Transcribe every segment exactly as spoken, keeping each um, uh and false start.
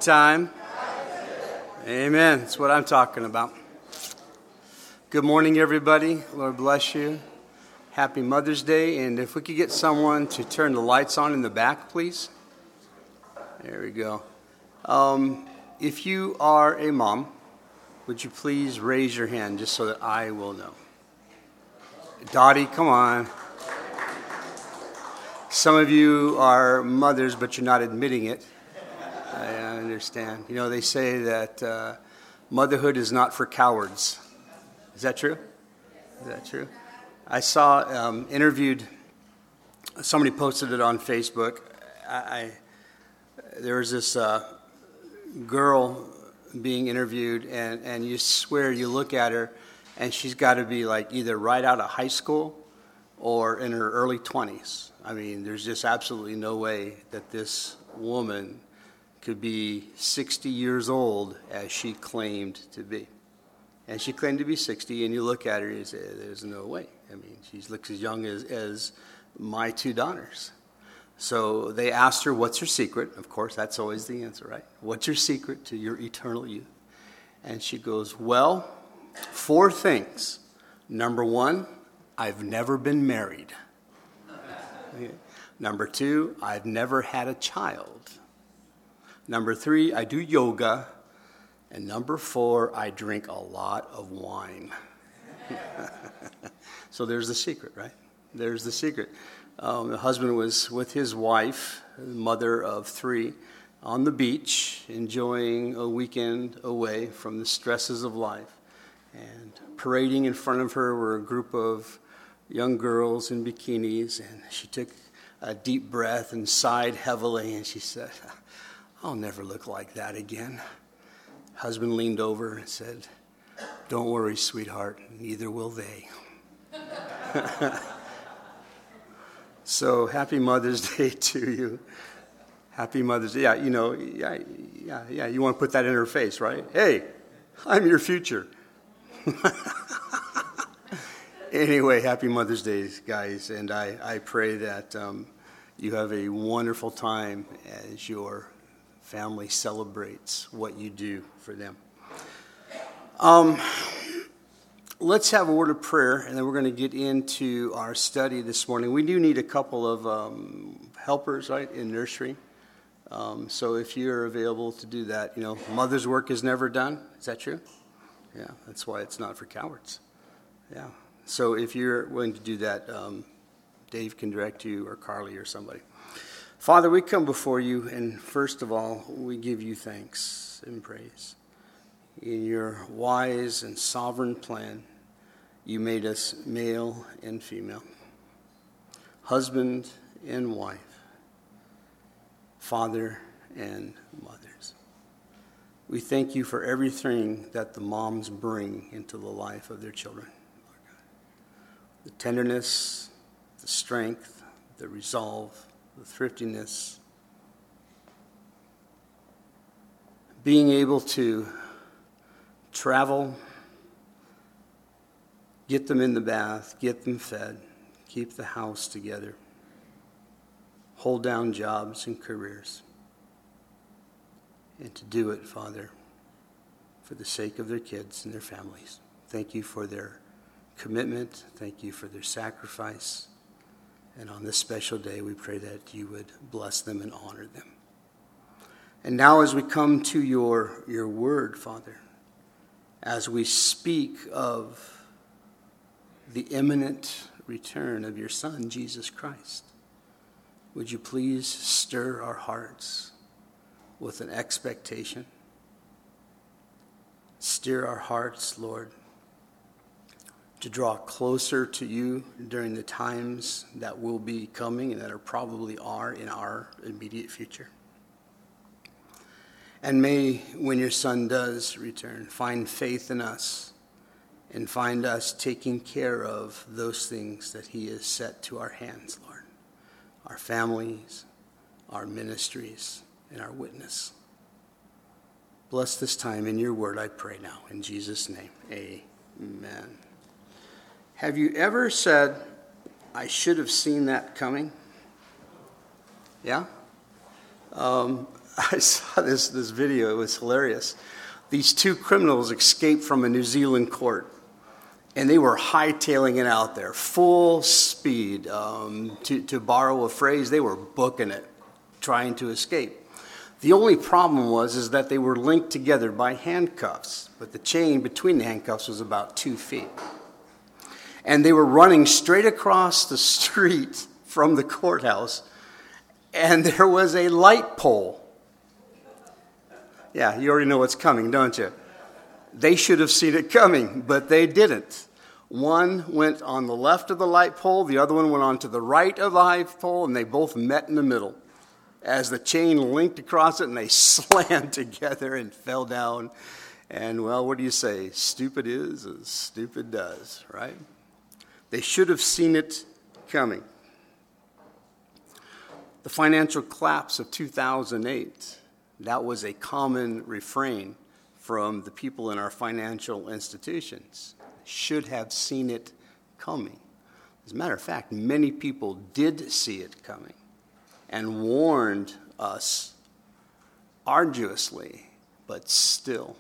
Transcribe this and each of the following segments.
time? Amen. That's what I'm talking about. Good morning, everybody. Lord bless you. Happy Mother's Day. And if we could get someone to turn the lights on in the back, please. There we go. Um, if you are a mom, would you please raise your hand just so that I will know? Dottie, come on. Some of you are mothers, but you're not admitting it. I understand. You know, they say that uh, motherhood is not for cowards. Is that true? Is that true? I saw, um, interviewed, somebody posted it on Facebook. I, I there was this uh, girl being interviewed, and, and you swear, you look at her, and she's got to be like either right out of high school or in her early twenties. I mean, there's just absolutely no way that this woman could be sixty years old as she claimed to be. And she claimed to be sixty, and you look at her and you say, there's no way. I mean, she looks as young as, as my two daughters. So they asked her, what's your secret? Of course, that's always the answer, right? What's your secret to your eternal youth? And she goes, well, four things. Number one, I've never been married. Okay. Number two, I've never had a child. Number three, I do yoga. And number four, I drink a lot of wine. So there's the secret, right? There's the secret. Um, the husband was with his wife, mother of three, on the beach, enjoying a weekend away from the stresses of life. And parading in front of her were a group of young girls in bikinis, and she took a deep breath and sighed heavily, and she said, I'll never look like that again. Husband leaned over and said, don't worry, sweetheart, neither will they. So happy Mother's Day to you. Happy Mother's Day. Yeah, you know, yeah, yeah, yeah. You want to put that in her face, right? Hey, I'm your future. Anyway, happy Mother's Day, guys. And I, I pray that um, you have a wonderful time as your family celebrates what you do for them. Um, let's have a word of prayer, and then we're going to get into our study this morning. We do need a couple of um, helpers, right, in nursery. Um, so if you're available to do that, you know, mother's work is never done. Is that true? Yeah, that's why it's not for cowards. Yeah. So if you're willing to do that, um, Dave can direct you, or Carly, or somebody. Father, we come before you, and first of all, we give you thanks and praise. In your wise and sovereign plan, you made us male and female, husband and wife, father and mothers. We thank you for everything that the moms bring into the life of their children. Lord God. The tenderness, the strength, the resolve, the thriftiness, being able to travel, get them in the bath, get them fed, keep the house together, hold down jobs and careers, and to do it, Father, for the sake of their kids and their families. Thank you for their commitment. Thank you for their sacrifice. And on this special day, we pray that you would bless them and honor them. And now as we come to your, your word, Father, as we speak of the imminent return of your Son, Jesus Christ, would you please stir our hearts with an expectation? Stir our hearts, Lord, to draw closer to you during the times that will be coming and that are probably are in our immediate future. And may, when your Son does return, find faith in us and find us taking care of those things that he has set to our hands, Lord. Our families, our ministries, and our witness. Bless this time in your word, I pray now. In Jesus' name, amen. Have you ever said, I should have seen that coming? Yeah? Um, I saw this, this video. It was hilarious. These two criminals escaped from a New Zealand court, and they were hightailing it out there, full speed. Um, to, to borrow a phrase, they were booking it, trying to escape. The only problem was is that they were linked together by handcuffs, but the chain between the handcuffs was about two feet. And they were running straight across the street from the courthouse, and there was a light pole. Yeah, you already know what's coming, don't you? They should have seen it coming, but they didn't. One went on the left of the light pole, the other one went on to the right of the light pole, and they both met in the middle as the chain linked across it, and they slammed together and fell down. And, well, what do you say? Stupid is as stupid does, right? They should have seen it coming. The financial collapse of two thousand eight, that was a common refrain from the people in our financial institutions. Should have seen it coming. As a matter of fact, many people did see it coming and warned us arduously, but still,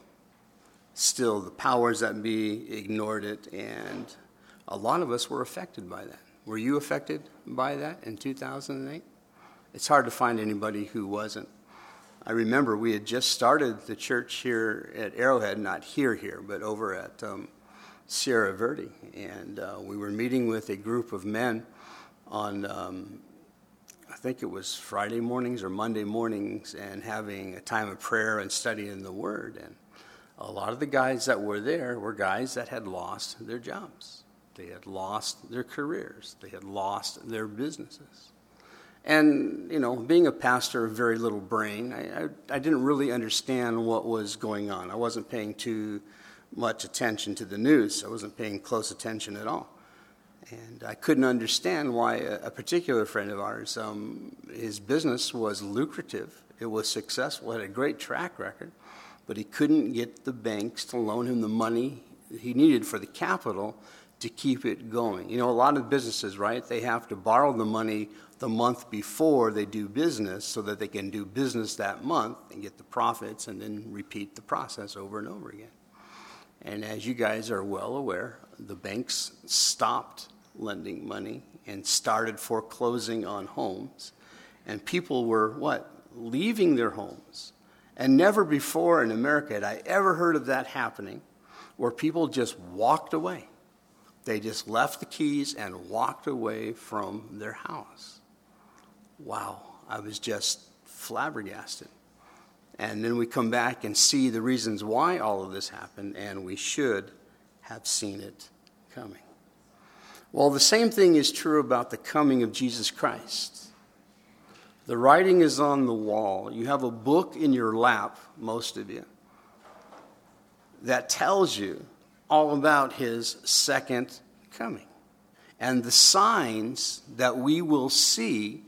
still the powers that be ignored it, and a lot of us were affected by that. Were you affected by that in two thousand eight? It's hard to find anybody who wasn't. I remember we had just started the church here at Arrowhead, not here, here, but over at um, Sierra Verde, and uh, we were meeting with a group of men on, um, I think it was Friday mornings or Monday mornings, and having a time of prayer and studying the Word. And a lot of the guys that were there were guys that had lost their jobs. They had lost their careers. They had lost their businesses. And, you know, being a pastor of very little brain, I, I, I didn't really understand what was going on. I wasn't paying too much attention to the news. I wasn't paying close attention at all. And I couldn't understand why a, a particular friend of ours, um, his business was lucrative. It was successful, had a great track record, but he couldn't get the banks to loan him the money he needed for the capital to keep it going. You know, a lot of businesses, right, they have to borrow the money the month before they do business so that they can do business that month and get the profits and then repeat the process over and over again. And as you guys are well aware, the banks stopped lending money and started foreclosing on homes. And people were, what, leaving their homes. And never before in America had I ever heard of that happening, where people just walked away. They just left the keys and walked away from their house. Wow, I was just flabbergasted. And then we come back and see the reasons why all of this happened, and we should have seen it coming. Well, the same thing is true about the coming of Jesus Christ. The writing is on the wall. You have a book in your lap, most of you, that tells you all about his second coming and the signs that we will see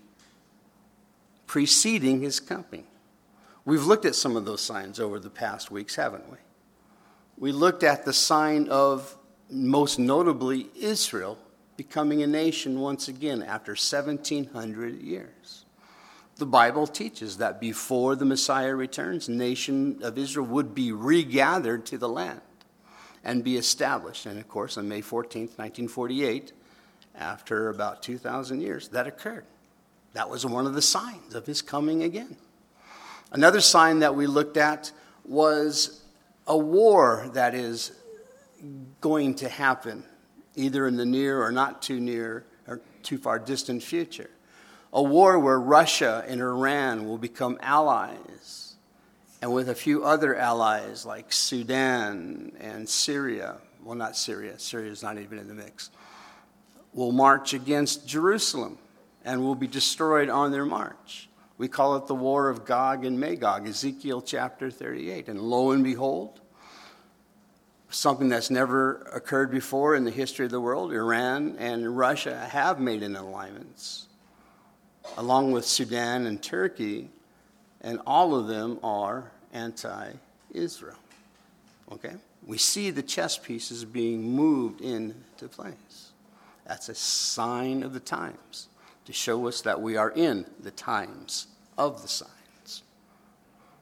preceding his coming. We've looked at some of those signs over the past weeks, haven't we? We looked at the sign of, most notably, Israel becoming a nation once again after seventeen hundred years. The Bible teaches that before the Messiah returns, the nation of Israel would be regathered to the land and be established. And of course, on May fourteenth, nineteen forty-eight, after about two thousand years, that occurred. That was one of the signs of his coming again. Another sign that we looked at was a war that is going to happen, either in the near or not too near or too far distant future. A war where Russia and Iran will become allies, and with a few other allies like Sudan and Syria, well, not Syria, Syria is not even in the mix, will march against Jerusalem and will be destroyed on their march. We call it the War of Gog and Magog, Ezekiel chapter thirty-eight. And lo and behold, something that's never occurred before in the history of the world, Iran and Russia have made an alliance, along with Sudan and Turkey, and all of them are anti-Israel. Okay? We see the chess pieces being moved into place. That's a sign of the times, to show us that we are in the times of the signs.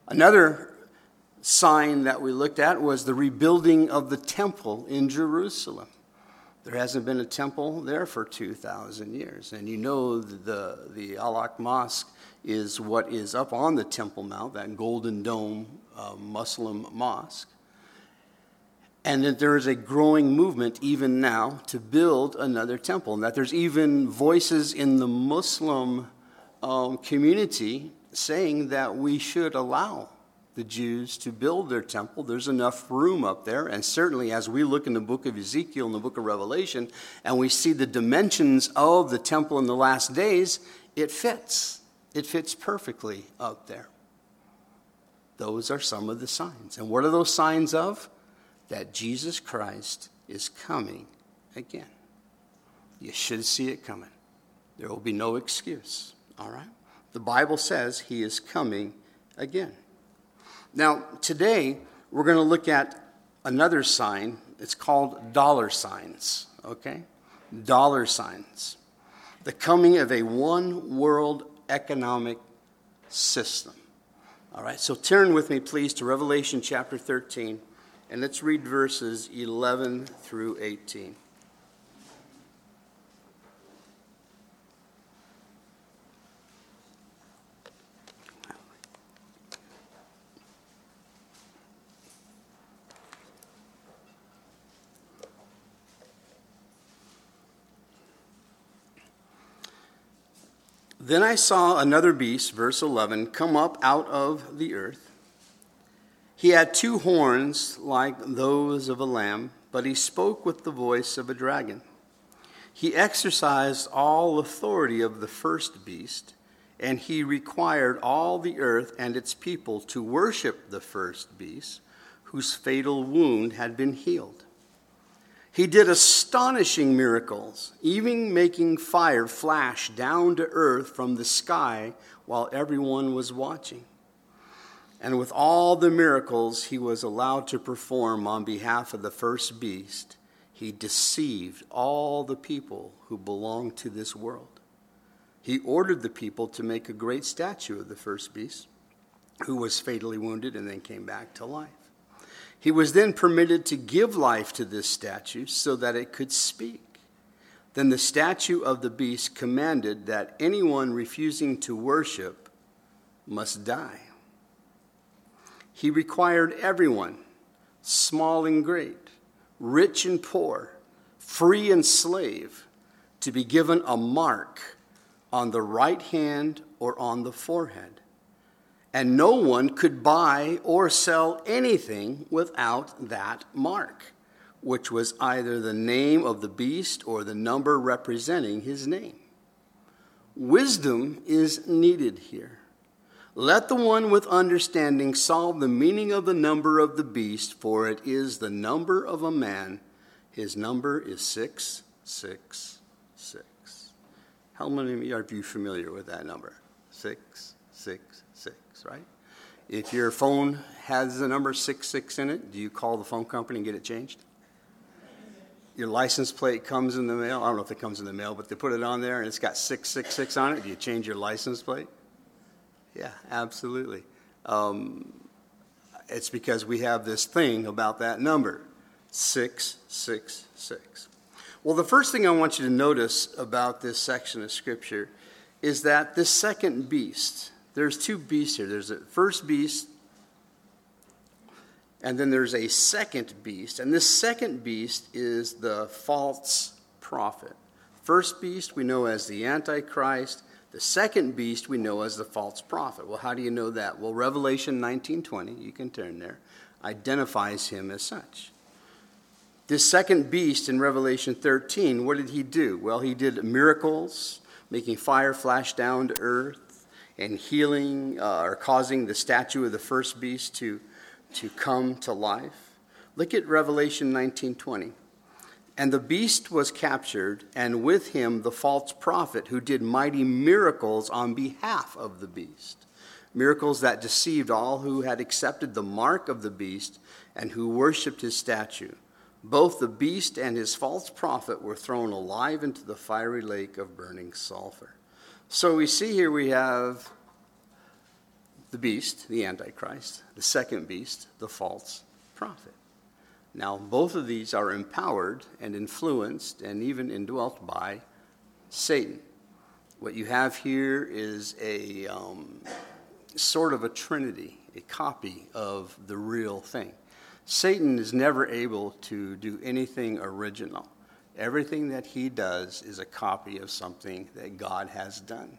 Another sign that we looked at was the rebuilding of the temple in Jerusalem. There hasn't been a temple there for two thousand years. And you know the, the Al-Aqsa Mosque is what is up on the Temple Mount, that golden dome uh, Muslim mosque. And that there is a growing movement even now to build another temple. And that there's even voices in the Muslim um, community saying that we should allow the Jews to build their temple. There's enough room up there. And certainly as we look in the book of Ezekiel and the book of Revelation, and we see the dimensions of the temple in the last days, it fits. It fits perfectly up there. Those are some of the signs. And what are those signs of? That Jesus Christ is coming again. You should see it coming. There will be no excuse. All right? The Bible says he is coming again. Now, today, we're going to look at another sign. It's called dollar signs, okay? Dollar signs. The coming of a one-world economic system. All right, so turn with me, please, to Revelation chapter thirteen, and let's read verses eleven through eighteen. Then I saw another beast, verse eleven, come up out of the earth. He had two horns like those of a lamb, but he spoke with the voice of a dragon. He exercised all authority of the first beast, and he required all the earth and its people to worship the first beast, whose fatal wound had been healed. He did astonishing miracles, even making fire flash down to earth from the sky while everyone was watching. And with all the miracles he was allowed to perform on behalf of the first beast, he deceived all the people who belonged to this world. He ordered the people to make a great statue of the first beast, who was fatally wounded and then came back to life. He was then permitted to give life to this statue so that it could speak. Then the statue of the beast commanded that anyone refusing to worship must die. He required everyone, small and great, rich and poor, free and slave, to be given a mark on the right hand or on the forehead. And no one could buy or sell anything without that mark, which was either the name of the beast or the number representing his name. Wisdom is needed here. Let the one with understanding solve the meaning of the number of the beast, for it is the number of a man. His number is six six six. How many of you are you familiar with that number? six six six. Right? If your phone has the number six six in it, do you call the phone company and get it changed? Your license plate comes in the mail. I don't know if it comes in the mail, but they put it on there and it's got six six six on it. Do you change your license plate? Yeah, absolutely. Um, it's because we have this thing about that number, six six six. Well, the first thing I want you to notice about this section of Scripture is that this second beast, there's two beasts here. There's a first beast, and then there's a second beast. And this second beast is the false prophet. First beast we know as the Antichrist. The second beast we know as the false prophet. Well, how do you know that? Well, Revelation nineteen twenty, you can turn there, identifies him as such. This second beast in Revelation thirteen, what did he do? Well, he did miracles, making fire flash down to earth, and healing uh, or causing the statue of the first beast to, to come to life. Look at Revelation nineteen twenty. And the beast was captured, and with him the false prophet who did mighty miracles on behalf of the beast. Miracles that deceived all who had accepted the mark of the beast and who worshipped his statue. Both the beast and his false prophet were thrown alive into the fiery lake of burning sulfur. So we see here we have the beast, the Antichrist, the second beast, the false prophet. Now, both of these are empowered and influenced and even indwelt by Satan. What you have here is a um, sort of a trinity, a copy of the real thing. Satan is never able to do anything original. Everything that he does is a copy of something that God has done.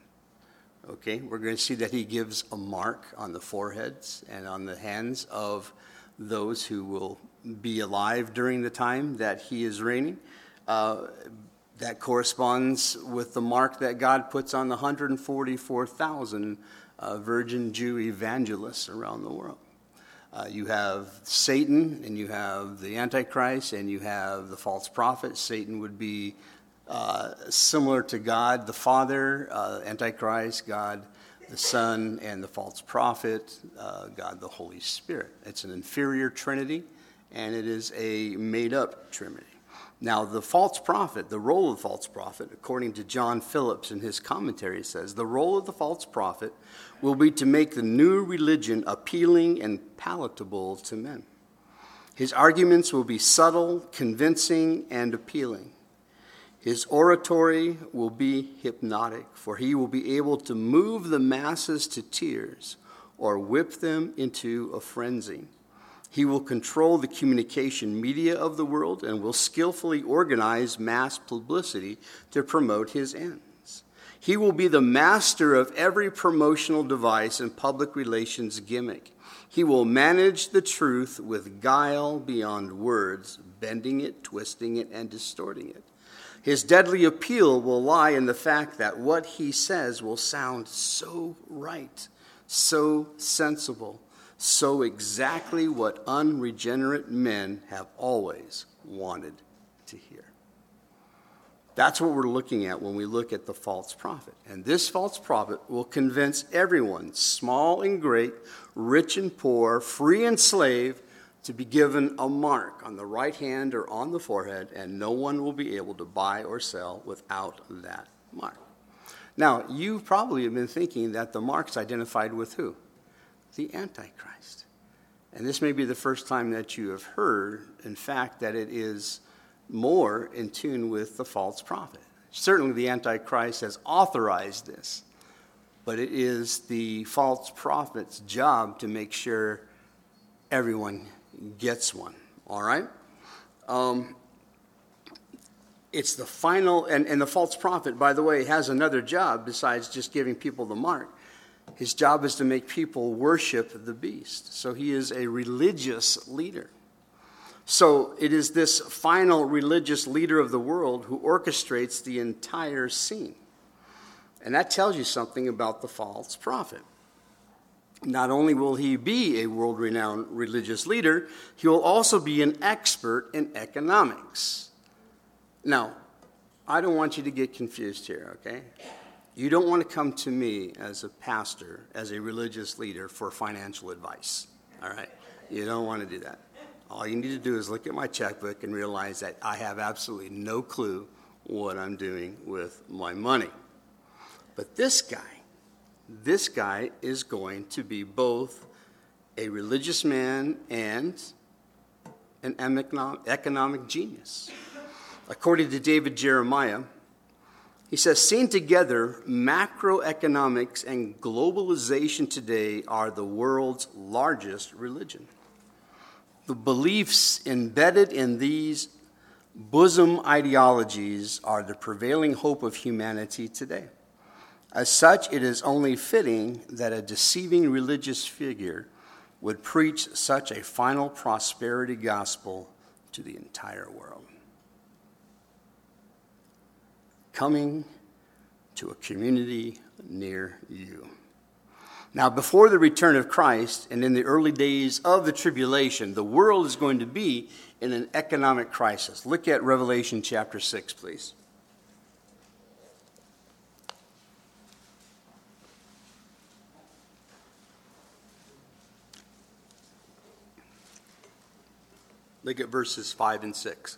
Okay, we're going to see that he gives a mark on the foreheads and on the hands of those who will be alive during the time that he is reigning. Uh, that corresponds with the mark that God puts on the one hundred forty-four thousand uh, virgin Jew evangelists around the world. Uh, you have Satan, and you have the Antichrist, and you have the false prophet. Satan would be uh, similar to God the Father, uh, Antichrist, God the Son, and the false prophet, uh, God the Holy Spirit. It's an inferior trinity, and it is a made-up trinity. Now, the false prophet, the role of the false prophet, according to John Phillips in his commentary, says, the role of the false prophet will be to make the new religion appealing and palatable to men. His arguments will be subtle, convincing, and appealing. His oratory will be hypnotic, for he will be able to move the masses to tears or whip them into a frenzy. He will control the communication media of the world and will skillfully organize mass publicity to promote his ends. He will be the master of every promotional device and public relations gimmick. He will manage the truth with guile beyond words, bending it, twisting it, and distorting it. His deadly appeal will lie in the fact that what he says will sound so right, so sensible, so exactly what unregenerate men have always wanted to hear. That's what we're looking at when we look at the false prophet. And this false prophet will convince everyone, small and great, rich and poor, free and slave, to be given a mark on the right hand or on the forehead, and no one will be able to buy or sell without that mark. Now, you probably have been thinking that the mark's identified with who? The Antichrist. And this may be the first time that you have heard, in fact, that it is more in tune with the false prophet. Certainly the Antichrist has authorized this, but it is the false prophet's job to make sure everyone gets one, all right? Um, it's the final, and, and the false prophet, by the way, has another job besides just giving people the mark. His job is to make people worship the beast. So he is a religious leader. So it is this final religious leader of the world who orchestrates the entire scene. And that tells you something about the false prophet. Not only will he be a world-renowned religious leader, he will also be an expert in economics. Now, I don't want you to get confused here, okay? You don't want to come to me as a pastor, as a religious leader, for financial advice, all right? You don't want to do that. All you need to do is look at my checkbook and realize that I have absolutely no clue what I'm doing with my money. But this guy, this guy is going to be both a religious man and an economic genius. According to David Jeremiah, he says, seen together, macroeconomics and globalization today are the world's largest religion. The beliefs embedded in these bosom ideologies are the prevailing hope of humanity today. As such, it is only fitting that a deceiving religious figure would preach such a final prosperity gospel to the entire world. Coming to a community near you. Now, before the return of Christ and in the early days of the tribulation, the world is going to be in an economic crisis. Look at Revelation chapter six, please. Look at verses five and six.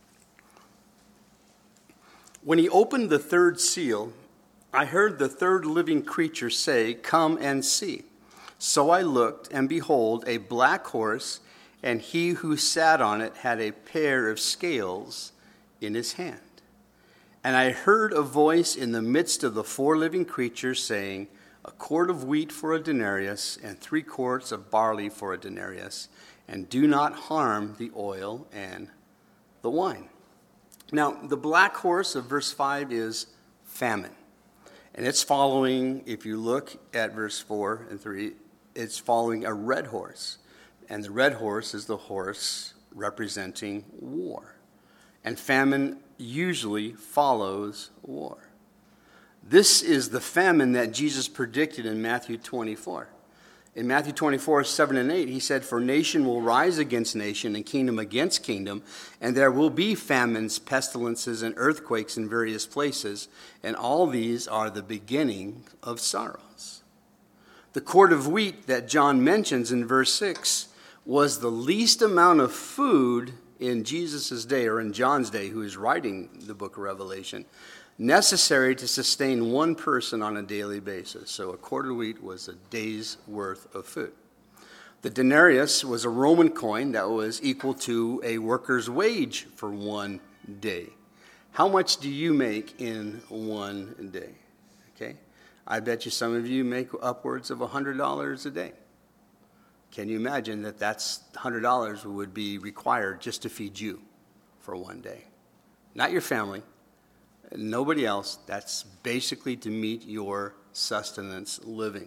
When he opened the third seal, I heard the third living creature say, "Come and see." So I looked, and behold, a black horse, and he who sat on it had a pair of scales in his hand. And I heard a voice in the midst of the four living creatures saying, a quart of wheat for a denarius, and three quarts of barley for a denarius, and do not harm the oil and the wine. Now, the black horse of verse five is famine. And it's following, if you look at verse four and three, it's following a red horse. And the red horse is the horse representing war. And famine usually follows war. This is the famine that Jesus predicted in Matthew twenty-four. In Matthew twenty-four, seven and eight, he said, for nation will rise against nation and kingdom against kingdom, and there will be famines, pestilences, and earthquakes in various places, and all these are the beginning of sorrows. The quart of wheat that John mentions in verse six was the least amount of food in Jesus' day, or in John's day, who is writing the book of Revelation, necessary to sustain one person on a daily basis. So a quart of wheat was a day's worth of food. The denarius was a Roman coin that was equal to a worker's wage for one day. How much do you make in one day? Okay, I bet you some of you make upwards of one hundred dollars a day. Can you imagine that that's one hundred dollars would be required just to feed you for one day? Not your family, nobody else. That's basically to meet your sustenance living.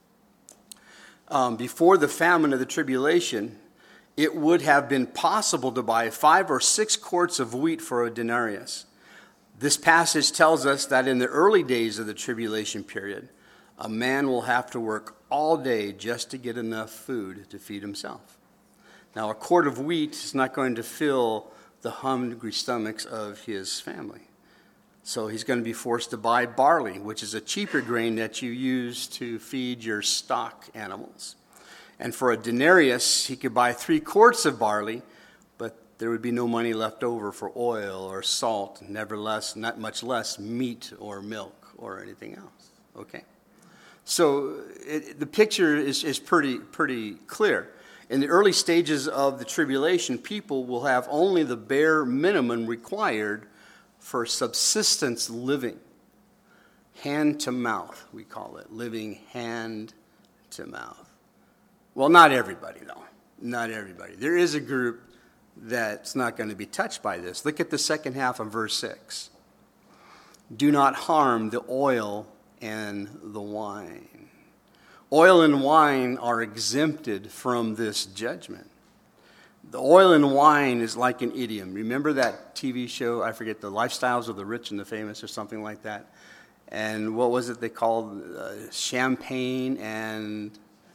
Um, before the famine of the tribulation, it would have been possible to buy five or six quarts of wheat for a denarius. This passage tells us that in the early days of the tribulation period, a man will have to work all day just to get enough food to feed himself. Now, a quart of wheat is not going to fill the hungry stomachs of his family. So he's going to be forced to buy barley, which is a cheaper grain that you use to feed your stock animals. And for a denarius, he could buy three quarts of barley, but there would be no money left over for oil or salt, nevertheless, not much less meat or milk or anything else. Okay? So it, the picture is, is pretty, pretty clear. In the early stages of the tribulation, people will have only the bare minimum required for subsistence living. Hand to mouth, we call it. Living hand to mouth. Well, not everybody, though. Not everybody. There is a group that's not going to be touched by this. Look at the second half of verse six. Do not harm the oil and the wine. Oil and wine are exempted from this judgment. The oil and wine is like an idiom. Remember that T V show, I forget, The Lifestyles of the Rich and the Famous or something like that? And what was it they called? Uh, champagne and...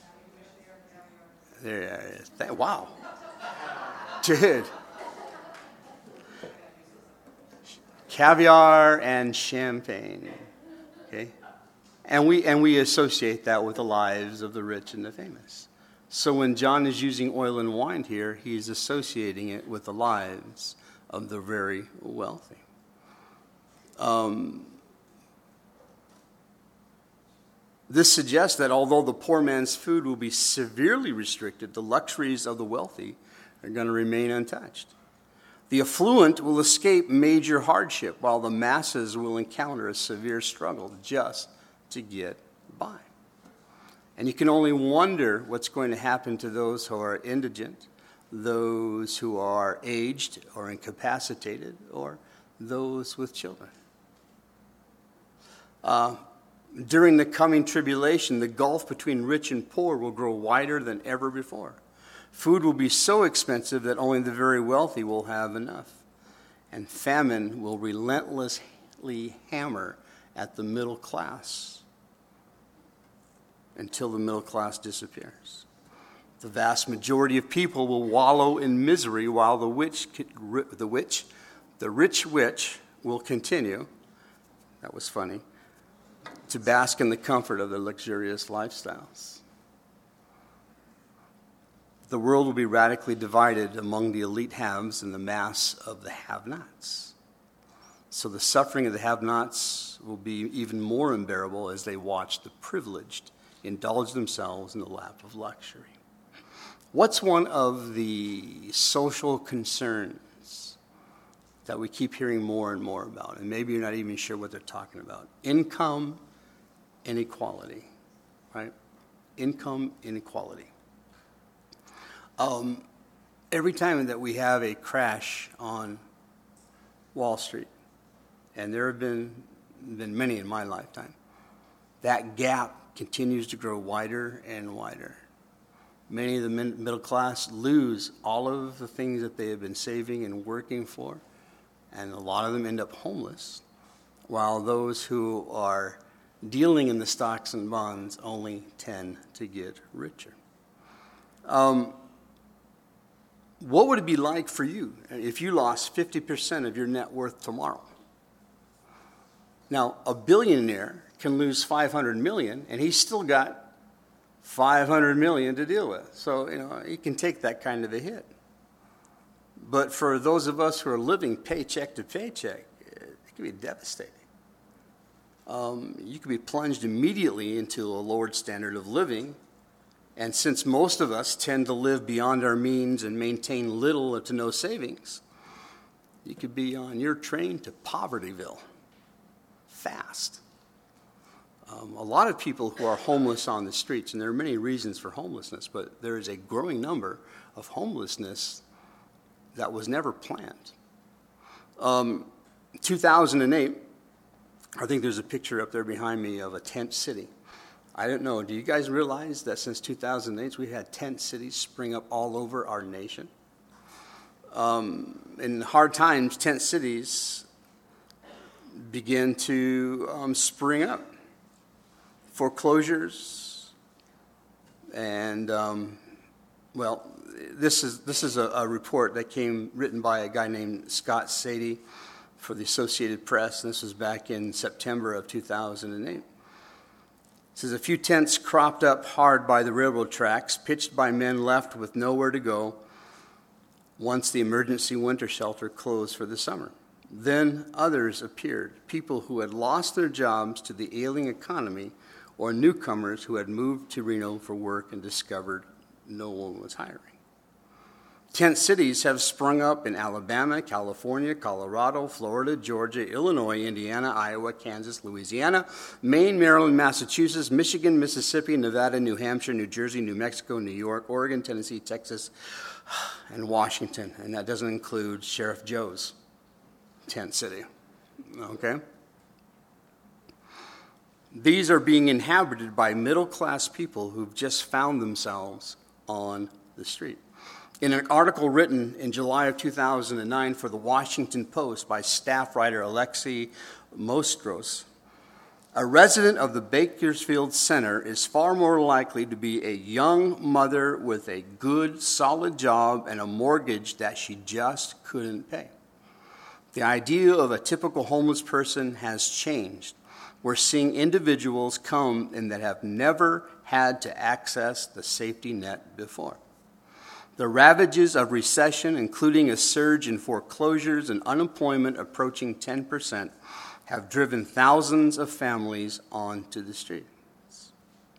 There, uh, wow. Dude. Caviar and champagne. Okay? And we and we associate that with the lives of the rich and the famous. So when John is using oil and wine here, he's associating it with the lives of the very wealthy. Um, this suggests that although the poor man's food will be severely restricted, the luxuries of the wealthy are going to remain untouched. The affluent will escape major hardship, while the masses will encounter a severe struggle just to get by. And you can only wonder what's going to happen to those who are indigent, those who are aged or incapacitated, or those with children. Uh, during the coming tribulation, the gulf between rich and poor will grow wider than ever before. Food will be so expensive that only the very wealthy will have enough. And famine will relentlessly hammer at the middle class until the middle class disappears. The vast majority of people will wallow in misery while the witch, the witch, the rich witch will continue, that was funny, to bask in the comfort of their luxurious lifestyles. The world will be radically divided among the elite haves and the mass of the have-nots. So the suffering of the have-nots will be even more unbearable as they watch the privileged indulge themselves in the lap of luxury. What's one of the social concerns that we keep hearing more and more about? And maybe you're not even sure what they're talking about. Income inequality, right? Income inequality. Um, every time that we have a crash on Wall Street, and there have been, been many in my lifetime, that gap continues to grow wider and wider. Many of the middle class lose all of the things that they have been saving and working for, and a lot of them end up homeless, while those who are dealing in the stocks and bonds only tend to get richer. Um, what would it be like for you if you lost fifty percent of your net worth tomorrow? Now, a billionaire can lose five hundred million dollars, and he's still got five hundred million dollars to deal with. So, you know, he can take that kind of a hit. But for those of us who are living paycheck to paycheck, it can be devastating. Um, you could be plunged immediately into a lowered standard of living. And since most of us tend to live beyond our means and maintain little to no savings, you could be on your train to Povertyville fast. Um, a lot of people who are homeless on the streets, and there are many reasons for homelessness, but there is a growing number of homelessness that was never planned. Um, two thousand eight, I think there's a picture up there behind me of a tent city. I don't know, do you guys realize that since two thousand eight, we've had tent cities spring up all over our nation? Um, in hard times, tent cities begin to um, spring up. Foreclosures, and, um, well, this is this is a, a report that came written by a guy named Scott Sadie for the Associated Press, and this was back in September of two thousand eight. It says, a few tents cropped up hard by the railroad tracks, pitched by men left with nowhere to go once the emergency winter shelter closed for the summer. Then others appeared, people who had lost their jobs to the ailing economy or newcomers who had moved to Reno for work and discovered no one was hiring. Tent cities have sprung up in Alabama, California, Colorado, Florida, Georgia, Illinois, Indiana, Iowa, Kansas, Louisiana, Maine, Maryland, Massachusetts, Michigan, Mississippi, Nevada, New Hampshire, New Jersey, New Mexico, New York, Oregon, Tennessee, Texas, and Washington. And that doesn't include Sheriff Joe's tent city. Okay? These are being inhabited by middle-class people who've just found themselves on the street. In an article written in July of two thousand nine for the Washington Post by staff writer Alexei Mostros, a resident of the Bakersfield Center is far more likely to be a young mother with a good, solid job and a mortgage that she just couldn't pay. The idea of a typical homeless person has changed. We're seeing individuals come in that have never had to access the safety net before. The ravages of recession, including a surge in foreclosures and unemployment approaching ten percent, have driven thousands of families onto the streets.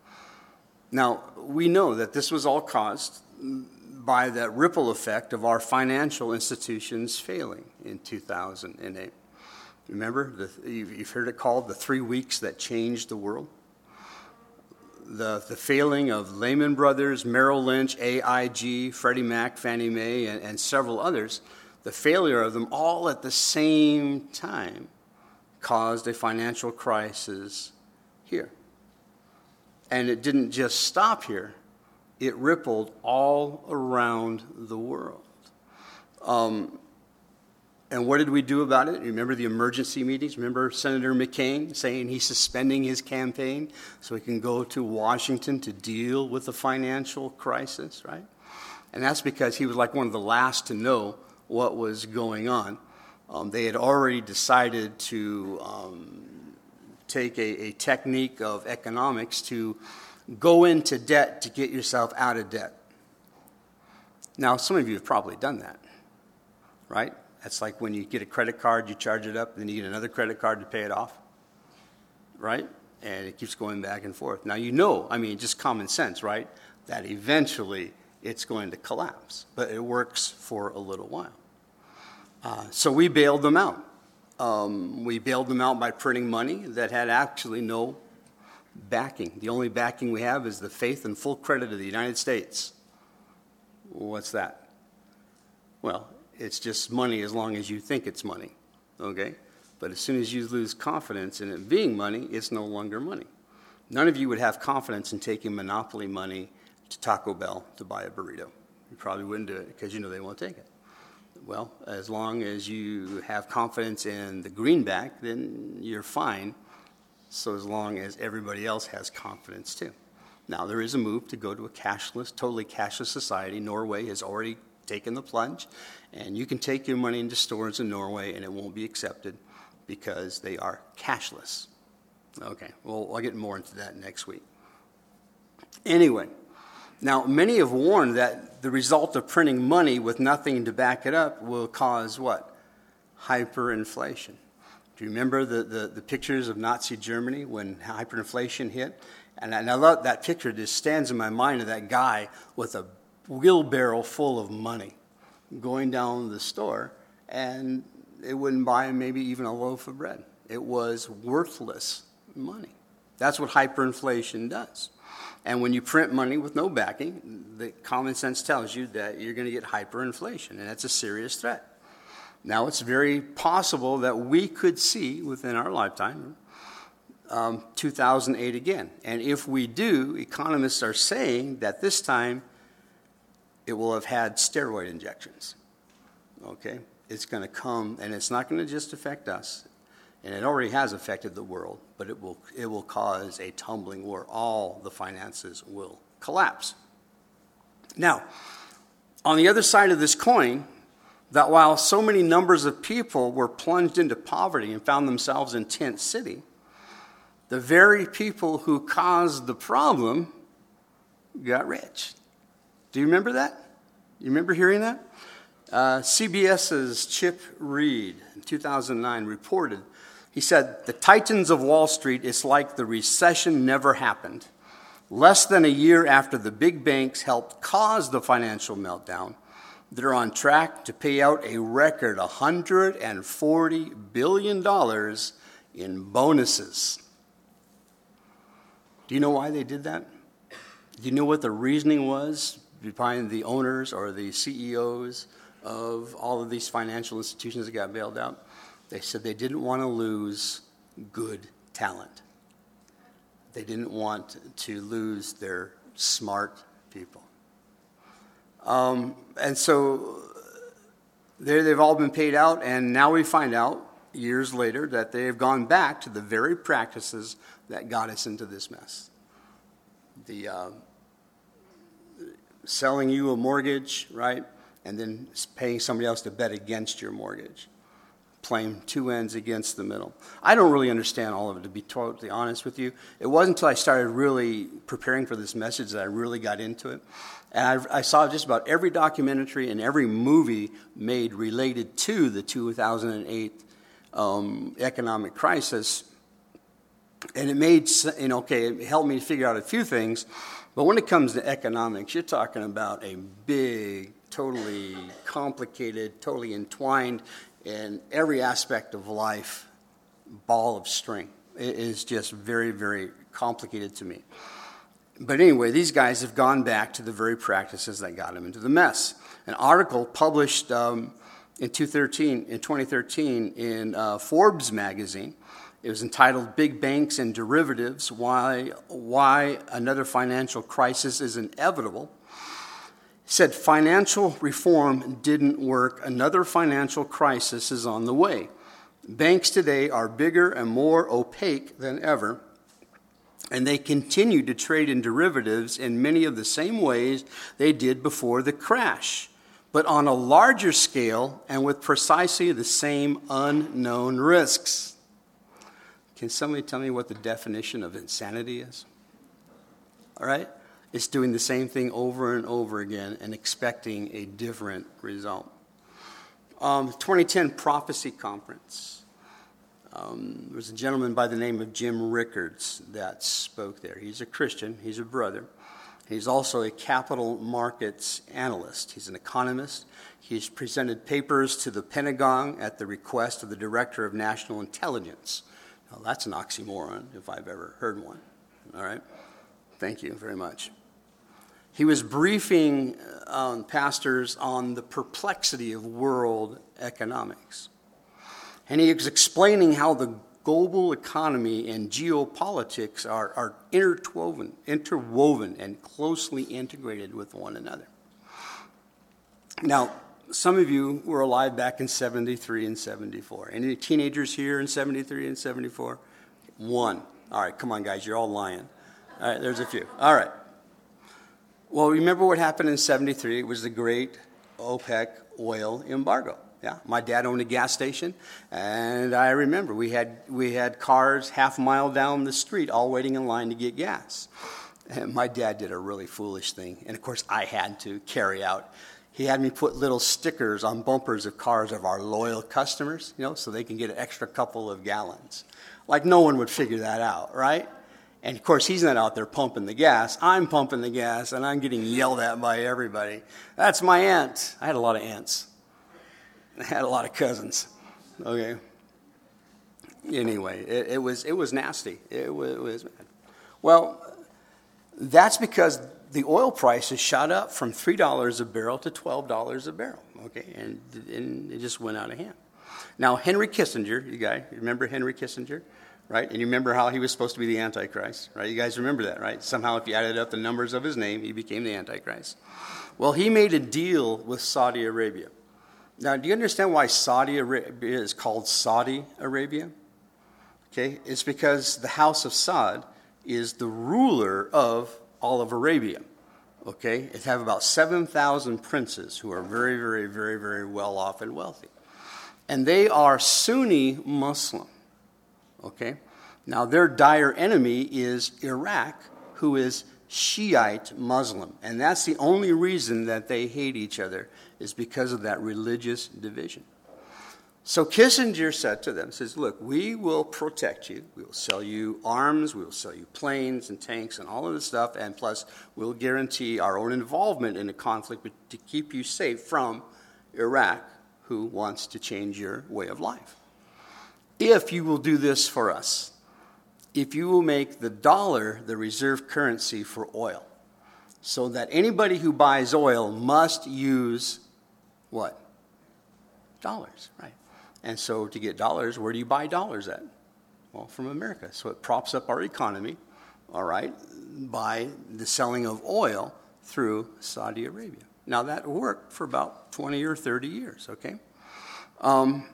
Now, we know that this was all caused by the ripple effect of our financial institutions failing in two thousand eight. Remember, the, you've heard it called the three weeks that changed the world? The, the failing of Lehman Brothers, Merrill Lynch, A I G, Freddie Mac, Fannie Mae, and, and several others, the failure of them all at the same time caused a financial crisis here. And it didn't just stop here. It rippled all around the world. Um, And what did we do about it? Remember the emergency meetings? Remember Senator McCain saying he's suspending his campaign so he can go to Washington to deal with the financial crisis, right? And that's because he was like one of the last to know what was going on. Um, they had already decided to um, take a, a technique of economics to go into debt to get yourself out of debt. Now, some of you have probably done that, right? That's like when you get a credit card, you charge it up, then you get another credit card to pay it off, right? And it keeps going back and forth. Now, you know, I mean, just common sense, right? That eventually it's going to collapse. But it works for a little while. Uh, so we bailed them out. Um, we bailed them out by printing money that had actually no backing. The only backing we have is the faith and full credit of the United States. What's that? Well, it's just money as long as you think it's money, okay? But as soon as you lose confidence in it being money, it's no longer money. None of you would have confidence in taking monopoly money to Taco Bell to buy a burrito. You probably wouldn't do it because you know they won't take it. Well, as long as you have confidence in the greenback, then you're fine, so as long as everybody else has confidence too. Now, there is a move to go to a cashless, totally cashless society. Norway has already taken the plunge, and you can take your money into stores in Norway and it won't be accepted because they are cashless. Okay, well, I'll get more into that next week. Anyway, now many have warned that the result of printing money with nothing to back it up will cause what? Hyperinflation. Do you remember the, the, the pictures of Nazi Germany when hyperinflation hit? And I, and I love that picture. It just stands in my mind of that guy with a wheelbarrow full of money going down the store, and it wouldn't buy him maybe even a loaf of bread. It was worthless money. That's what hyperinflation does. And when you print money with no backing, the common sense tells you that you're going to get hyperinflation, and that's a serious threat. Now, it's very possible that we could see within our lifetime um, two thousand eight again. And if we do, economists are saying that this time it will have had steroid injections. Okay? It's going to come, and it's not going to just affect us. And it already has affected the world, but it will it will cause a tumbling where all the finances will collapse. Now, on the other side of this coin, that while so many numbers of people were plunged into poverty and found themselves in tent city, the very people who caused the problem got rich. Do you remember that? You remember hearing that? Uh, CBS's Chip Reed in two thousand nine reported, he said, the titans of Wall Street, it's like the recession never happened. Less than a year after the big banks helped cause the financial meltdown, they're on track to pay out a record one hundred forty billion dollars in bonuses. Do you know why they did that? Do you know what the reasoning was behind the owners or the C E Os of all of these financial institutions that got bailed out? They said they didn't want to lose good talent. They didn't want to lose their smart people. Um, and so they've all been paid out, and now we find out years later that they have gone back to the very practices that got us into this mess. The uh, selling you a mortgage, right, and then paying somebody else to bet against your mortgage. Playing two ends against the middle. I don't really understand all of it, to be totally honest with you. It wasn't until I started really preparing for this message that I really got into it. And I, I saw just about every documentary and every movie made related to the two thousand eight um, economic crisis. And it made, you know, okay, it helped me figure out a few things. But when it comes to economics, you're talking about a big, totally complicated, totally entwined in every aspect of life, ball of string. It is just very, very complicated to me. But anyway, these guys have gone back to the very practices that got them into the mess. An article published um, in, two thirteen, in twenty thirteen in uh, Forbes magazine, it was entitled Big Banks and Derivatives, Why, Why Another Financial Crisis is Inevitable. Said financial reform didn't work. Another financial crisis is on the way. Banks today are bigger and more opaque than ever, and they continue to trade in derivatives in many of the same ways they did before the crash, but on a larger scale and with precisely the same unknown risks. Can somebody tell me what the definition of insanity is? All right? It's doing the same thing over and over again and expecting a different result. Um, twenty ten Prophecy Conference. Um, there was a gentleman by the name of Jim Rickards that spoke there. He's a Christian. He's a brother. He's also a capital markets analyst. He's an economist. He's presented papers to the Pentagon at the request of the Director of National Intelligence. Now, that's an oxymoron, if I've ever heard one. All right? Thank you very much. He was briefing um, pastors on the perplexity of world economics. And he was explaining how the global economy and geopolitics are, are interwoven, interwoven and closely integrated with one another. Now, some of you were alive back in seventy-three and seventy-four. Any teenagers here in seventy-three and seventy-four? One. All right, come on, guys, you're all lying. All right, there's a few. All right. Well, remember what happened in seventy-three? It was the great OPEC oil embargo. Yeah, my dad owned a gas station, and I remember we had we had cars half a mile down the street all waiting in line to get gas. And my dad did a really foolish thing, and of course I had to carry out. He had me put little stickers on bumpers of cars of our loyal customers, you know, so they can get an extra couple of gallons. Like no one would figure that out, right? And of course he's not out there pumping the gas. I'm pumping the gas, and I'm getting yelled at by everybody. That's my aunt. I had a lot of aunts. I had a lot of cousins. Okay. Anyway, it, it was it was nasty. It was, it was bad. Well, that's because the oil prices shot up from three dollars a barrel to twelve dollars a barrel. Okay, and, and it just went out of hand. Now, Henry Kissinger, you guys remember Henry Kissinger, right? And you remember how he was supposed to be the Antichrist, right? You guys remember that, right? Somehow, if you added up the numbers of his name, he became the Antichrist. Well, he made a deal with Saudi Arabia. Now, do you understand why Saudi Arabia is called Saudi Arabia? Okay, it's because the house of Saud is the ruler of all of Arabia. Okay, it have about seven thousand princes who are very, very, very, very well off and wealthy. And they are Sunni Muslim. Okay, now their dire enemy is Iraq, who is Shiite Muslim. And that's the only reason that they hate each other, is because of that religious division. So Kissinger said to them, says, look, we will protect you. We will sell you arms. We will sell you planes and tanks and all of this stuff. And plus, we'll guarantee our own involvement in the conflict to keep you safe from Iraq, who wants to change your way of life. If you will do this for us, if you will make the dollar the reserve currency for oil, so that anybody who buys oil must use what? Dollars, right? And so to get dollars, where do you buy dollars at? Well, from America. So it props up our economy, all right, by the selling of oil through Saudi Arabia. Now, that worked for about twenty or thirty years, okay? Um,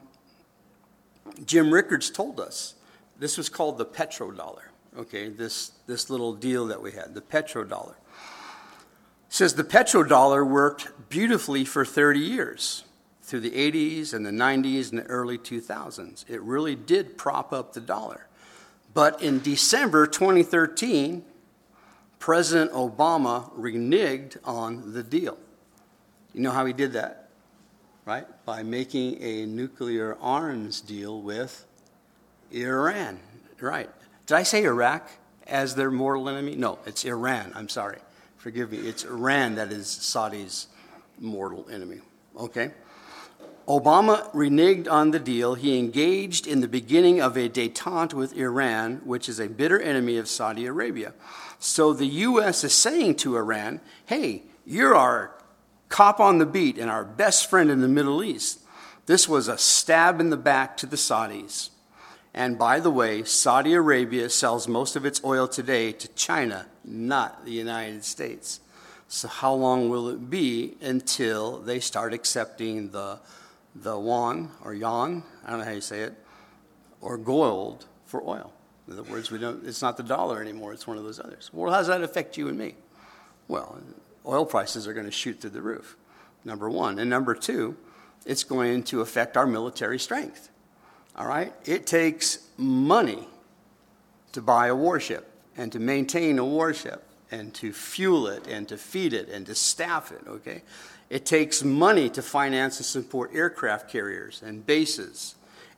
Jim Rickards told us this was called the petrodollar, okay, this, this little deal that we had, the petrodollar. Says the petrodollar worked beautifully for thirty years, through the eighties and the nineties and the early two thousands. It really did prop up the dollar. But in December twenty thirteen, President Obama reneged on the deal. You know how he did that? Right? By making a nuclear arms deal with Iran. Right. Did I say Iraq as their mortal enemy? No, it's Iran. I'm sorry. Forgive me. It's Iran that is Saudi's mortal enemy. Okay? Obama reneged on the deal. He engaged in the beginning of a détente with Iran, which is a bitter enemy of Saudi Arabia. So the U S is saying to Iran, hey, you're our cop on the beat and our best friend in the Middle East. This was a stab in the back to the Saudis. And by the way, Saudi Arabia sells most of its oil today to China, not the United States. So how long will it be until they start accepting the the yuan or yuan, I don't know how you say it, or gold for oil? In other words, we don't. It's not the dollar anymore. It's one of those others. Well, how does that affect you and me? Well, oil prices are going to shoot through the roof, number one. And number two, it's going to affect our military strength. All right? It takes money to buy a warship and to maintain a warship and to fuel it and to feed it and to staff it, okay? It takes money to finance and support aircraft carriers and bases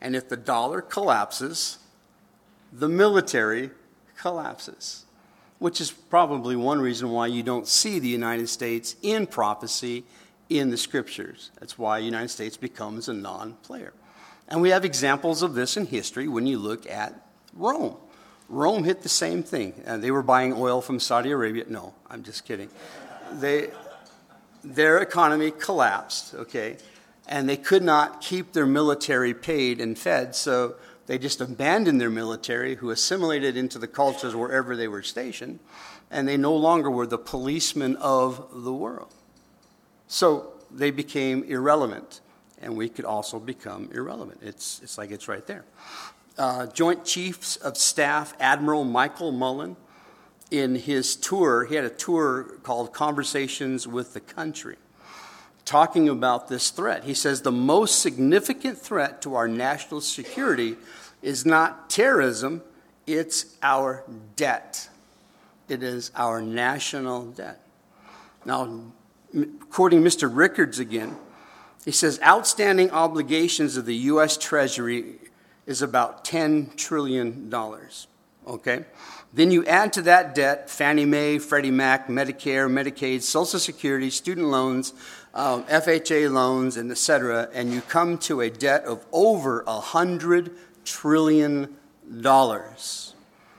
And if the dollar collapses, the military collapses, which is probably one reason why you don't see the United States in prophecy in the scriptures. That's why the United States becomes a non-player. And we have examples of this in history when you look at Rome. Rome hit the same thing. Uh, they were buying oil from Saudi Arabia. No, I'm just kidding. They, their economy collapsed, okay, and they could not keep their military paid and fed, so they just abandoned their military, who assimilated into the cultures wherever they were stationed, and they no longer were the policemen of the world. So they became irrelevant, and we could also become irrelevant. It's, it's like it's right there. Uh, Joint Chiefs of Staff Admiral Michael Mullen, in his tour, he had a tour called Conversations with the Country, talking about this threat. He says the most significant threat to our national security is not terrorism, it's our debt. It is our national debt. Now, quoting Mister Rickards again, he says outstanding obligations of the U S Treasury is about ten trillion dollars, okay? Then you add to that debt Fannie Mae, Freddie Mac, Medicare, Medicaid, Social Security, student loans, um, F H A loans, and et cetera, and you come to a debt of over one hundred trillion dollars.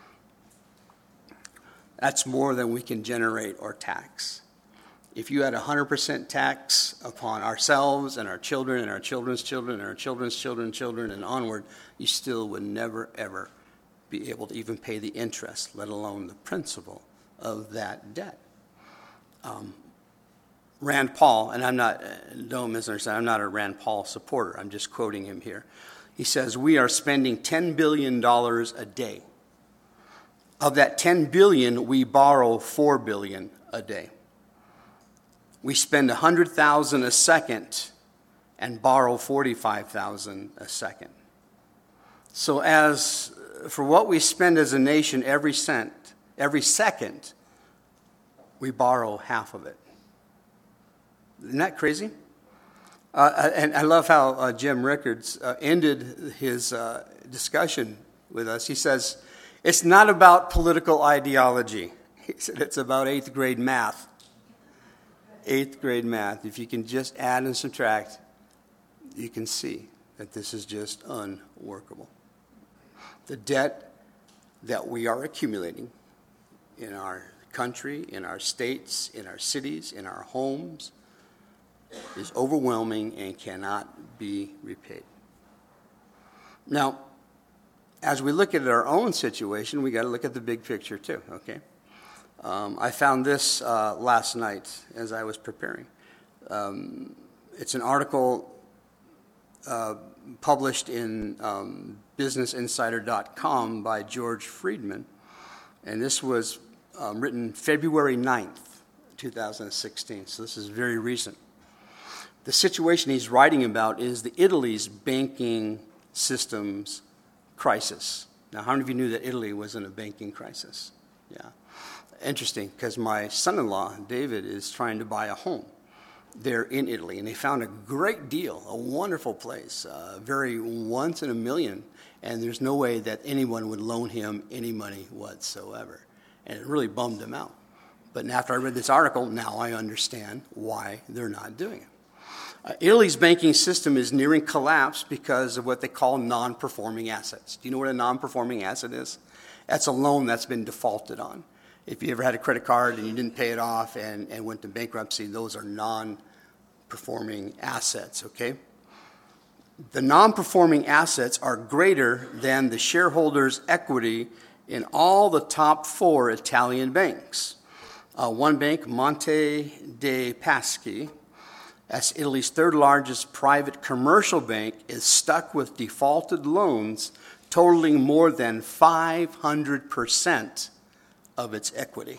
That's more than we can generate or tax. If you had a one hundred percent tax upon ourselves and our children and our children's children and our children's children's children and onward, you still would never, ever be able to even pay the interest, let alone the principal of that debt. Um, Rand Paul, and I'm not, don't misunderstand, I'm not a Rand Paul supporter. I'm just quoting him here. He says, we are spending ten billion dollars a day. Of that ten billion dollars, we borrow four billion dollars a day. We spend one hundred thousand dollars a second and borrow forty-five thousand dollars a second. So as for what we spend as a nation every cent, every second, we borrow half of it. Isn't that crazy? Uh, and I love how uh, Jim Rickards uh, ended his uh, discussion with us. He says, it's not about political ideology. He said it's about eighth grade math. Eighth grade math. If you can just add and subtract, you can see that this is just unworkable. The debt that we are accumulating in our country, in our states, in our cities, in our homes, is overwhelming and cannot be repaid. Now, as we look at our own situation, we got to look at the big picture too, okay? Um, I found this uh, last night as I was preparing. Um, it's an article uh, published in um, business insider dot com by George Friedman, and this was um, written February ninth, two thousand sixteen, so this is very recent. The situation he's writing about is the Italy's banking system's crisis. Now, how many of you knew that Italy was in a banking crisis? Yeah. Interesting, because my son-in-law, David, is trying to buy a home there in Italy, and they found a great deal, a wonderful place, uh, very once in a million, and there's no way that anyone would loan him any money whatsoever, and it really bummed him out. But after I read this article, now I understand why they're not doing it. Uh, Italy's banking system is nearing collapse because of what they call non-performing assets. Do you know what a non-performing asset is? That's a loan that's been defaulted on. If you ever had a credit card and you didn't pay it off and, and went to bankruptcy, those are non-performing assets, okay? The non-performing assets are greater than the shareholders' equity in all the top four Italian banks. Uh, one bank, Monte dei Paschi, as Italy's third largest private commercial bank, is stuck with defaulted loans totaling more than five hundred percent of its equity.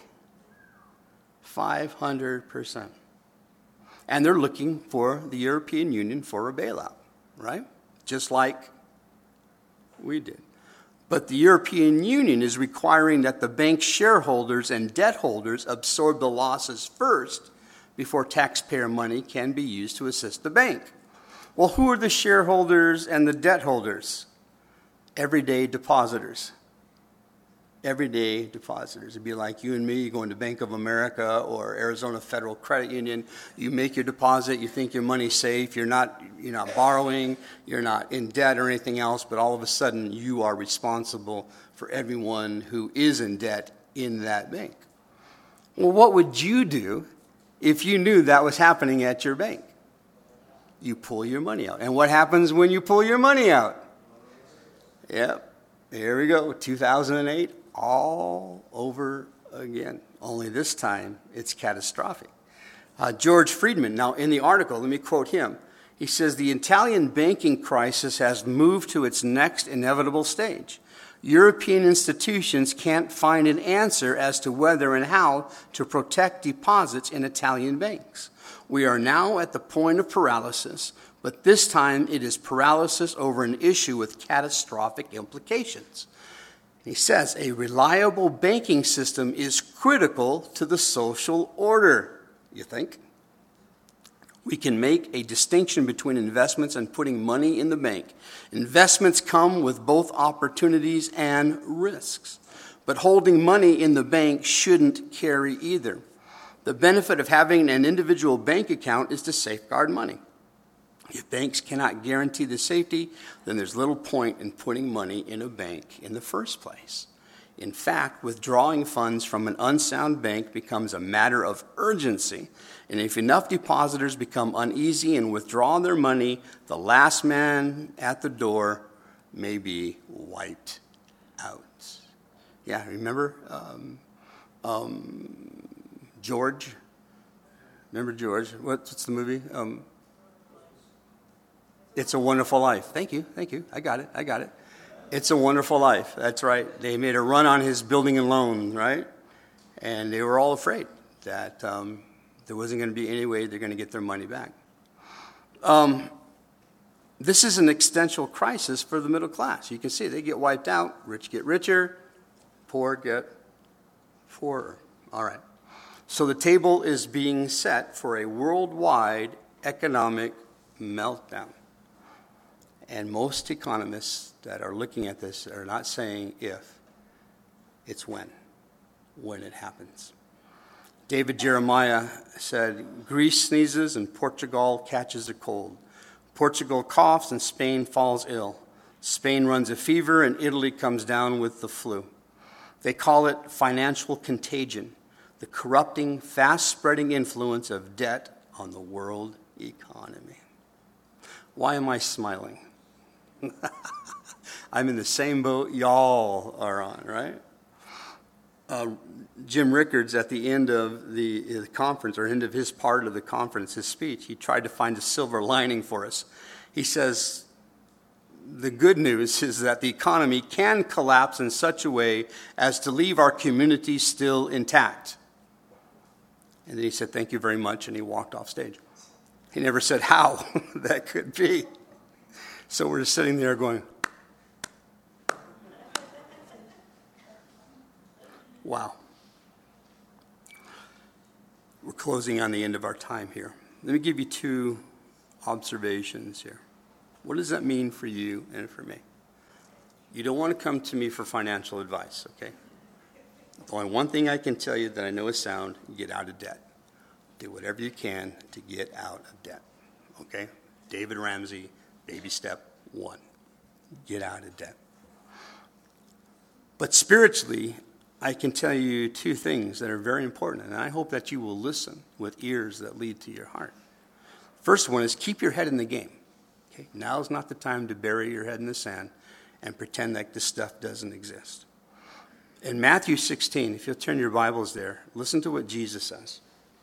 five hundred percent. And they're looking for the European Union for a bailout, right? Just like we did. But the European Union is requiring that the bank shareholders and debt holders absorb the losses first before taxpayer money can be used to assist the bank. Well, who are the shareholders and the debt holders? Everyday depositors. Everyday depositors. It'd be like you and me going to Bank of America or Arizona Federal Credit Union. You make your deposit, you think your money's safe, you're not, you're not borrowing, you're not in debt or anything else, but all of a sudden you are responsible for everyone who is in debt in that bank. Well, what would you do if you knew that was happening at your bank? You pull your money out. And what happens when you pull your money out? Yep, here we go, two thousand eight, all over again. Only this time, it's catastrophic. Uh, George Friedman, now in the article, let me quote him. He says, the Italian banking crisis has moved to its next inevitable stage. European institutions can't find an answer as to whether and how to protect deposits in Italian banks. We are now at the point of paralysis, but this time it is paralysis over an issue with catastrophic implications. He says, a reliable banking system is critical to the social order, you think? We can make a distinction between investments and putting money in the bank. Investments come with both opportunities and risks, but holding money in the bank shouldn't carry either. The benefit of having an individual bank account is to safeguard money. If banks cannot guarantee the safety, then there's little point in putting money in a bank in the first place. In fact, withdrawing funds from an unsound bank becomes a matter of urgency, and if enough depositors become uneasy and withdraw their money, the last man at the door may be wiped out. Yeah, remember um, um, George? Remember George? What's the movie? Um, It's a Wonderful Life. Thank you, thank you. I got it, I got it. It's a Wonderful Life. That's right. They made a run on his building and loan, right? And they were all afraid that um, there wasn't going to be any way they're going to get their money back. Um, this is an existential crisis for the middle class. You can see they get wiped out. Rich get richer. Poor get poorer. All right. So the table is being set for a worldwide economic meltdown. And most economists that are looking at this are not saying if, it's when, when it happens. David Jeremiah said, Greece sneezes and Portugal catches a cold. Portugal coughs and Spain falls ill. Spain runs a fever and Italy comes down with the flu. They call it financial contagion, the corrupting, fast-spreading influence of debt on the world economy. Why am I smiling? I'm in the same boat y'all are on, right? Uh, Jim Rickards, at the end of the, the conference, or end of his part of the conference, his speech, he tried to find a silver lining for us. He says, the good news is that the economy can collapse in such a way as to leave our community still intact. And then he said, thank you very much, and he walked off stage. He never said how that could be. So we're just sitting there going, wow. We're closing on the end of our time here. Let me give you two observations here. What does that mean for you and for me? You don't want to come to me for financial advice, okay? The only one thing I can tell you that I know is sound, get out of debt. Do whatever you can to get out of debt, okay? David Ramsey, baby step one, get out of debt. But spiritually, I can tell you two things that are very important, and I hope that you will listen with ears that lead to your heart. First one is keep your head in the game. Okay? Now is not the time to bury your head in the sand and pretend like this stuff doesn't exist. In Matthew sixteen, if you'll turn your Bibles there, listen to what Jesus says.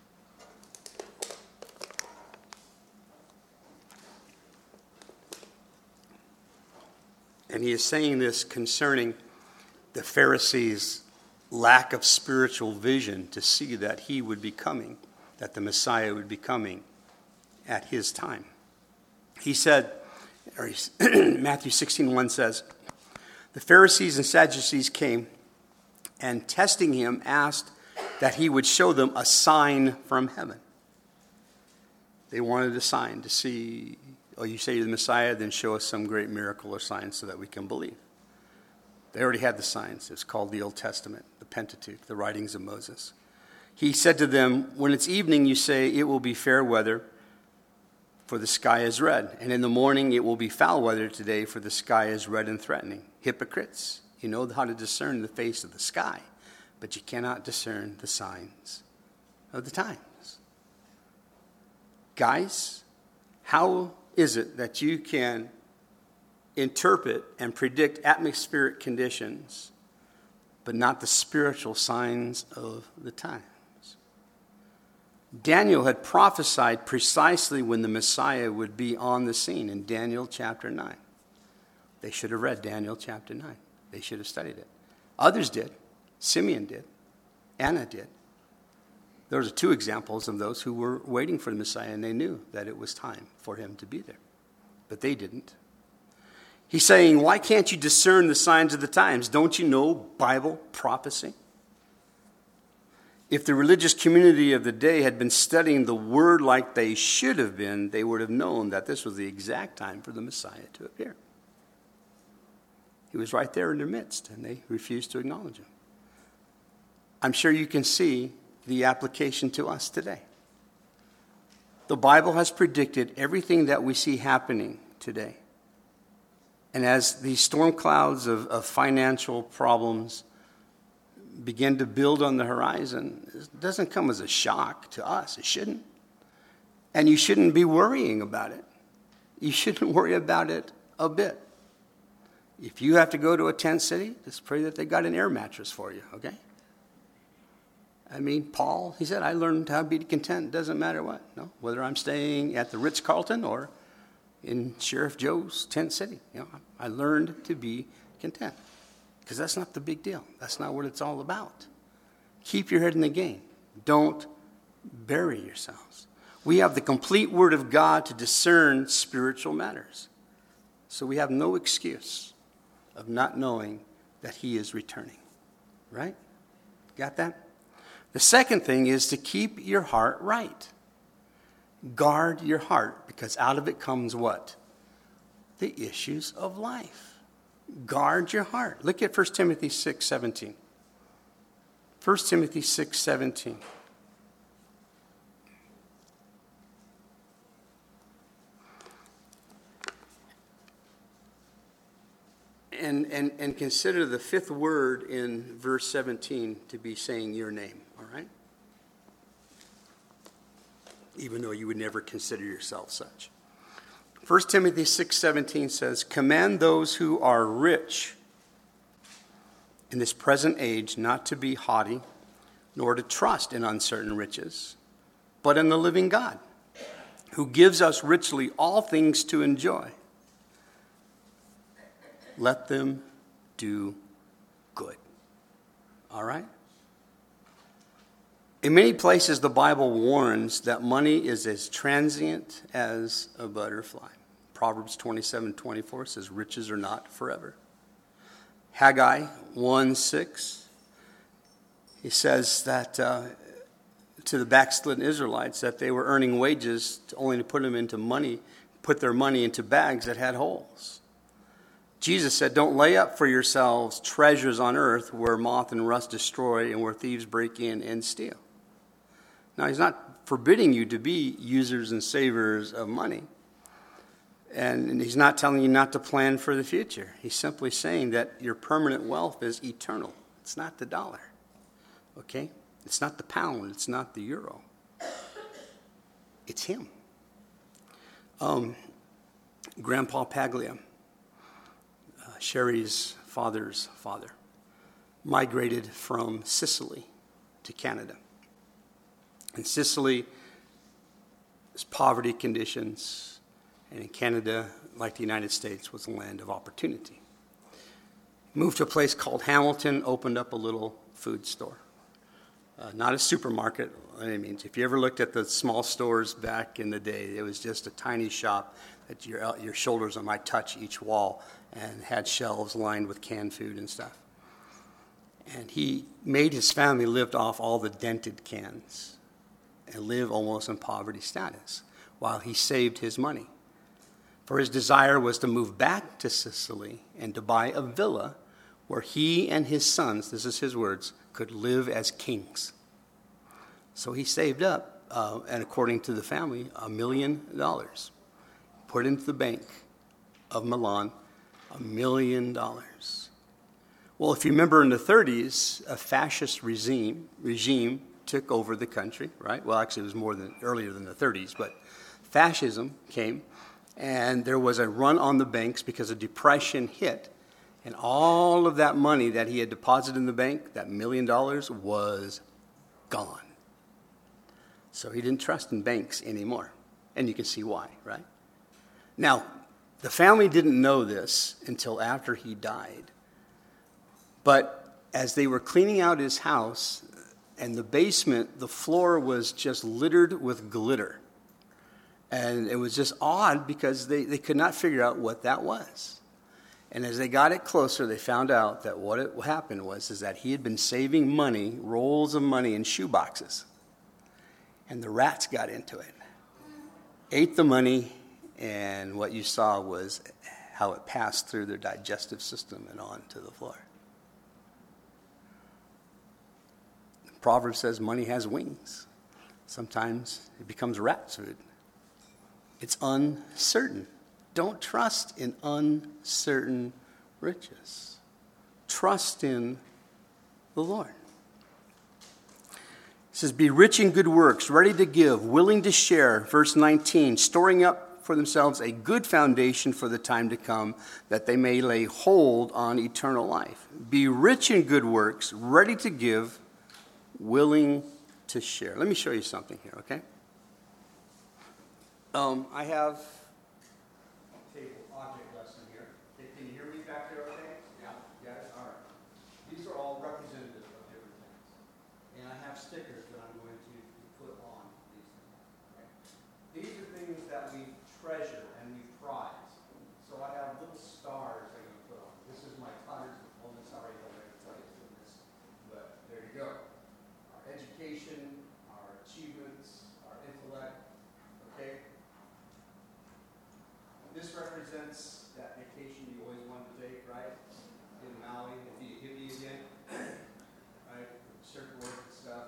And he is saying this concerning the Pharisees' lack of spiritual vision to see that he would be coming, that the Messiah would be coming at his time. He said, or he, Matthew sixteen one says, the Pharisees and Sadducees came and testing him asked that he would show them a sign from heaven. They wanted a sign to see, oh, you say you're the Messiah, then show us some great miracle or sign so that we can believe. They already had the signs. It's called the Old Testament, the Pentateuch, the writings of Moses. He said to them, when it's evening, you say, it will be fair weather, for the sky is red. And in the morning, it will be foul weather today, for the sky is red and threatening. Hypocrites, you know how to discern the face of the sky, but you cannot discern the signs of the times. Guys, how is it that you can interpret and predict atmospheric conditions, but not the spiritual signs of the times? Daniel had prophesied precisely when the Messiah would be on the scene in Daniel chapter nine. They should have read Daniel chapter nine. They should have studied it. Others did. Simeon did. Anna did. Those are two examples of those who were waiting for the Messiah, and they knew that it was time for him to be there. But they didn't. He's saying, why can't you discern the signs of the times? Don't you know Bible prophecy? If the religious community of the day had been studying the word like they should have been, they would have known that this was the exact time for the Messiah to appear. He was right there in their midst, and they refused to acknowledge him. I'm sure you can see the application to us today. The Bible has predicted everything that we see happening today. And as these storm clouds of, of financial problems begin to build on the horizon, it doesn't come as a shock to us. It shouldn't. And you shouldn't be worrying about it. You shouldn't worry about it a bit. If you have to go to a tent city, just pray that they got an air mattress for you, okay? I mean, Paul, he said, I learned how to be content. It doesn't matter what. No, whether I'm staying at the Ritz-Carlton or in Sheriff Joe's tent city. You know, I learned to be content. Because that's not the big deal. That's not what it's all about. Keep your head in the game. Don't bury yourselves. We have the complete Word of God to discern spiritual matters. So we have no excuse of not knowing that He is returning. Right? Got that? The second thing is to keep your heart right. Guard your heart, because out of it comes what? The issues of life. Guard your heart. Look at First Timothy six seventeen. First Timothy six seventeen. And, and, and consider the fifth word in verse seventeen to be saying your name, all right? Even though you would never consider yourself such. First Timothy six seventeen says, command those who are rich in this present age not to be haughty, nor to trust in uncertain riches, but in the living God, who gives us richly all things to enjoy. Let them do good. All right? In many places, the Bible warns that money is as transient as a butterfly. Proverbs twenty-seven twenty-four says, riches are not forever. Haggai one six, he says that uh, to the backslidden Israelites that they were earning wages to only to put them into money, put their money into bags that had holes. Jesus said, don't lay up for yourselves treasures on earth where moth and rust destroy and where thieves break in and steal. Now, he's not forbidding you to be users and savers of money. And he's not telling you not to plan for the future. He's simply saying that your permanent wealth is eternal. It's not the dollar. Okay? It's not the pound. It's not the euro. It's him. Um, Grandpa Paglia, uh, Sherry's father's father, migrated from Sicily to Canada. In Sicily, there's poverty conditions, and in Canada, like the United States, was a land of opportunity. Moved to a place called Hamilton, opened up a little food store. Uh, not a supermarket, by any means. If you ever looked at the small stores back in the day, it was just a tiny shop that your, your shoulders might touch each wall and had shelves lined with canned food and stuff. And he made his family live off all the dented cans and live almost in poverty status while he saved his money. For his desire was to move back to Sicily and to buy a villa where he and his sons, this is his words, could live as kings. So he saved up, uh, and according to the family, a million dollars. Put into the bank of Milan, a million dollars. Well, if you remember in the thirties, a fascist regime regime took over the country, right? Well, actually, it was more than earlier than the thirties, but fascism came, and there was a run on the banks because a depression hit, and all of that money that he had deposited in the bank, that million dollars, was gone. So he didn't trust in banks anymore, and you can see why, right? Now, the family didn't know this until after he died. But as they were cleaning out his house, and the basement, the floor was just littered with glitter. And it was just odd because they, they could not figure out what that was. And as they got it closer, they found out that what it happened was is that he had been saving money, rolls of money in shoe boxes. And the rats got into it, ate the money, and what you saw was how it passed through their digestive system and onto the floor. The proverb says money has wings. Sometimes it becomes rat's food. It's uncertain. Don't trust in uncertain riches. Trust in the Lord. It says, be rich in good works, ready to give, willing to share. Verse nineteen, storing up for themselves a good foundation for the time to come, that they may lay hold on eternal life. Be rich in good works, ready to give, willing to share. Let me show you something here, okay? Um, I have a table object lesson here. Okay, can you hear me back there okay? Yeah. Yeah, all right. These are all representative of different things. And I have stickers that I'm going to put on these things. Okay? These are things that we treasure and we prize. So I have little stars I'm going to put on. This is my Cotter's Well, that's already already placed in this. But there you go. Our education, our achievements, our intellect. Okay? This represents that vacation you always wanted to take, right? In Maui, if you hit me again, right? Surfboard and stuff.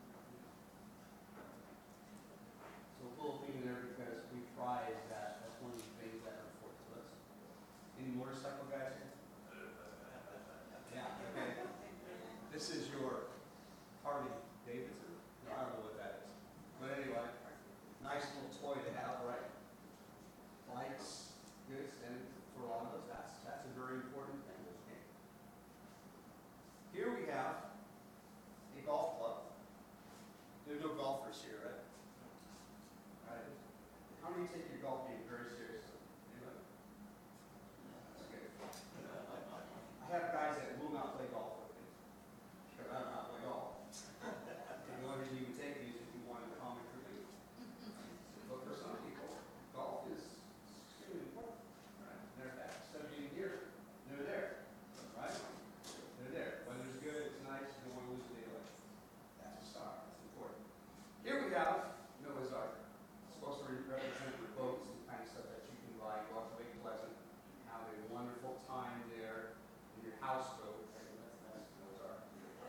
So a little thing in there because we prize that. That's one of the things that are important to us. Any motorcycle guys here? Yeah, okay. This is your Harley Davidson. No, I don't know what that is. But anyway, nice little toy to have, right? Bikes, goods, and for all of us, that's, that's a very important thing. Okay? Here we have a golf club. There's no golfers here, right? Right? How many take your golf game very seriously? Anybody? That's good. I have guys that will not play golf with me because I don't know how to play golf. And the only reason you would take me is if you wanted comic relief. But for some people, golf is extremely important. Right? They're back studying here. They're there. Right? They're there. Weather's good, it's nice, you don't want to lose the daylight. That's a star. That's important. Here we have Noah's Ark. It's supposed to represent the boats and kind of stuff that you can buy. Go out to Lake Pleasant, have a wonderful time there in your houseboat. That's Noah's Ark.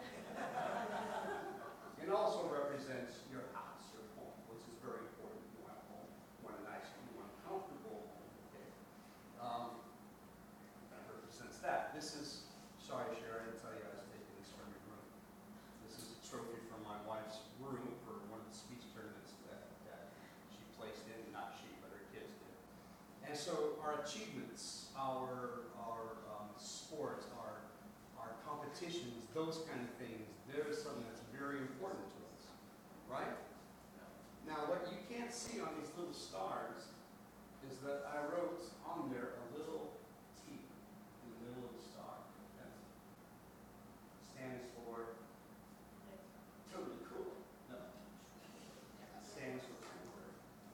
It also represents your house, your home, which is very important. You want a home, you want a nice home, you want a comfortable home. Okay. Um, that represents that. This is, sorry, Sherry, I didn't tell you I was taking this from your room. This is a trophy from my wife's room for one of the speech tournaments that, that she placed in, not she, but her kids did. And so our achievements, our our um, sports, our our competitions, those kind of things, there's something that's very important to us, right? Now, what you can't see on these little stars is that I wrote on there a little T in the middle of the star. That stands for totally cool. No. It stands for temporary.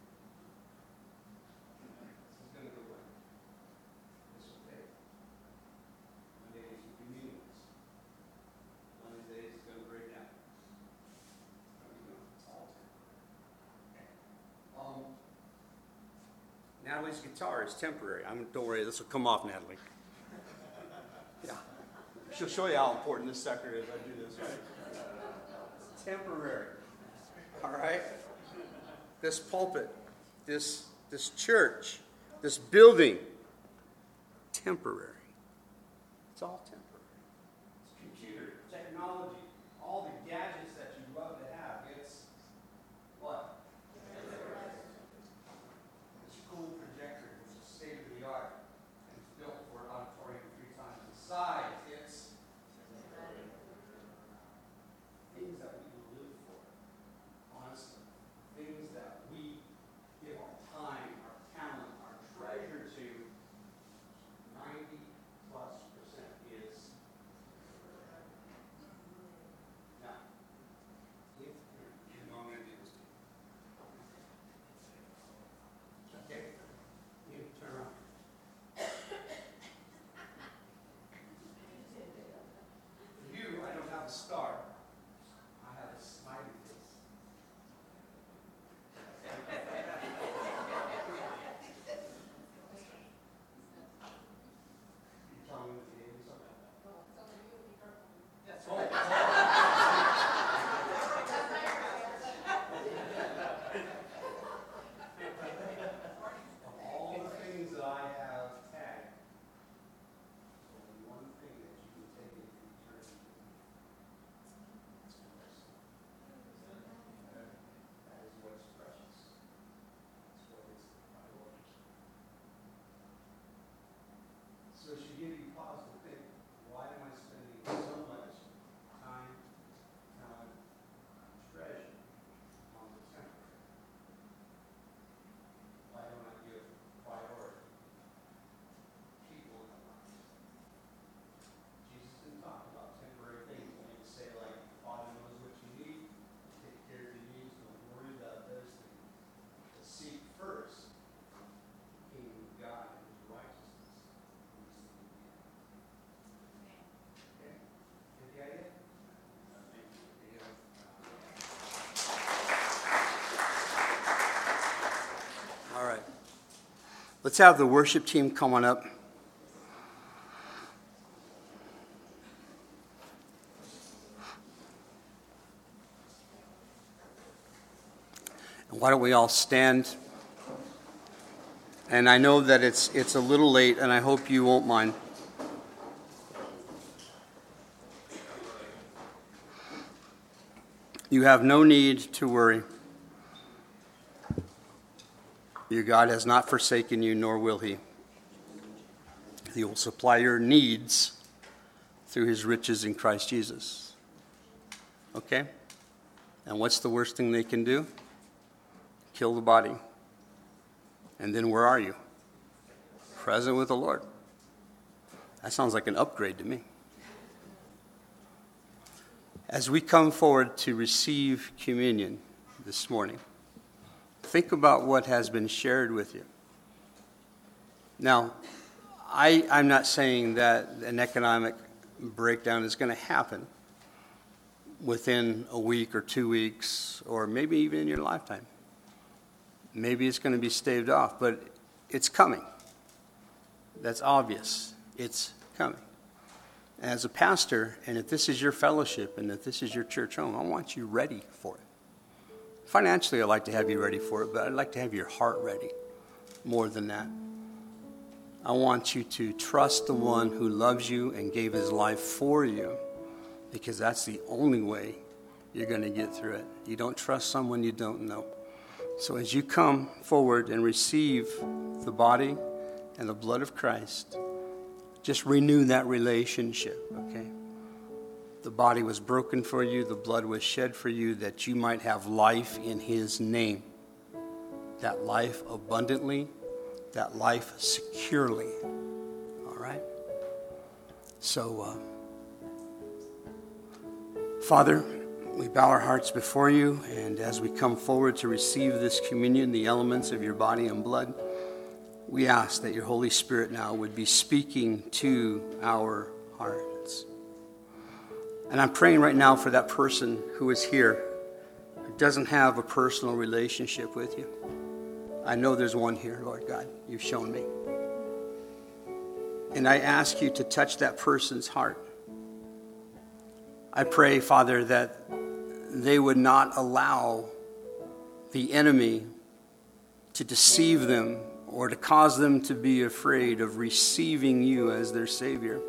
This is going to go away. This will fade. One day these will be meaningless. One of these days it's going to break down. It's all temporary. Okay. Um, Natalie's guitar is temporary. I'm, don't worry, this will come off, Natalie. Yeah. She'll show you how important this sucker is. I do this. Temporary. All right? This pulpit, this, this church, this building, temporary. It's all temporary. It's computer, technology, all the gadgets that you love to have. It's what? This cool projector, which is state of the art, and it's built for an auditorium three times the size. It's things that we live for, honestly. Things that we give our time, our talent, our treasure to. ninety plus percent is now. If you know I'm going to do this. Okay. You turn around. For you, I don't have a star. I have a smiley face. You tell me what the name is of it. That's all. Of all the things that I have tagged, there's only one thing that you can take into eternity. That's Christ. That is what's precious. That's what is the priority. So it should give you pause to think, why am I spending so much time, talent, treasure on the temporary? Why don't I give priority to people in my life? Jesus didn't talk about temporary things. He didn't say, like, Father knows what you need, take care of your needs, don't worry about those things. But seek first the kingdom of God and his righteousness. Okay? Get the idea? All right. Let's have the worship team come on up. And why don't we all stand? And I know that it's it's a little late, and I hope you won't mind. You have no need to worry. Your God has not forsaken you, nor will he. He will supply your needs through his riches in Christ Jesus. Okay? And what's the worst thing they can do? Kill the body. And then where are you? Present with the Lord. That sounds like an upgrade to me. As we come forward to receive communion this morning, think about what has been shared with you. Now, I, I'm not saying that an economic breakdown is going to happen within a week or two weeks, or maybe even in your lifetime. Maybe it's going to be staved off, but it's coming. That's obvious. It's coming. As a pastor, and if this is your fellowship, and if this is your church home, I want you ready for it. Financially, I'd like to have you ready for it, but I'd like to have your heart ready more than that. I want you to trust the one who loves you and gave his life for you, because that's the only way you're going to get through it. You don't trust someone you don't know. So as you come forward and receive the body and the blood of Christ, just renew that relationship, okay? The body was broken for you, the blood was shed for you, that you might have life in his name. That life abundantly, that life securely. All right? So, uh, Father, we bow our hearts before you, and as we come forward to receive this communion, the elements of your body and blood, we ask that your Holy Spirit now would be speaking to our hearts. And I'm praying right now for that person who is here who doesn't have a personal relationship with you. I know there's one here, Lord God. You've shown me. And I ask you to touch that person's heart. I pray, Father, that they would not allow the enemy to deceive them or to cause them to be afraid of receiving you as their Savior.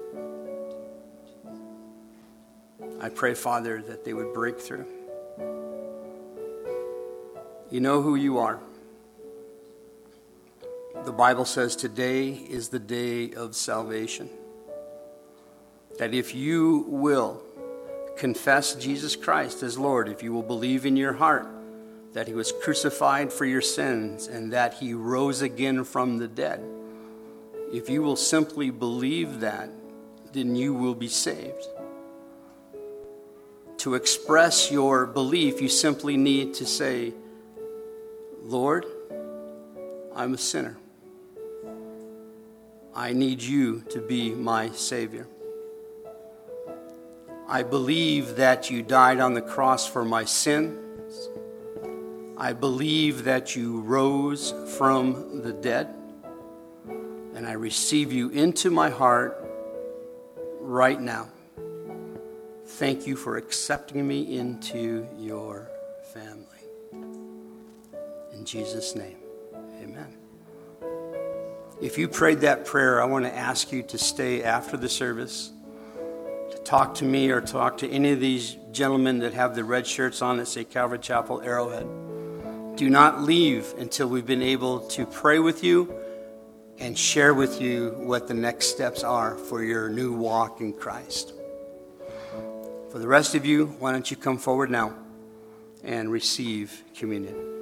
I pray, Father, that they would break through. You know who you are. The Bible says today is the day of salvation. That if you will confess Jesus Christ as Lord, if you will believe in your heart that he was crucified for your sins and that he rose again from the dead, if you will simply believe that, then you will be saved. To express your belief, you simply need to say, Lord, I'm a sinner. I need you to be my Savior. I believe that you died on the cross for my sins. I believe that you rose from the dead. And I receive you into my heart right now. Thank you for accepting me into your family. In Jesus' name, amen. If you prayed that prayer, I want to ask you to stay after the service, to talk to me or talk to any of these gentlemen that have the red shirts on that say Calvary Chapel Arrowhead. Do not leave until we've been able to pray with you and share with you what the next steps are for your new walk in Christ. For the rest of you, why don't you come forward now and receive communion.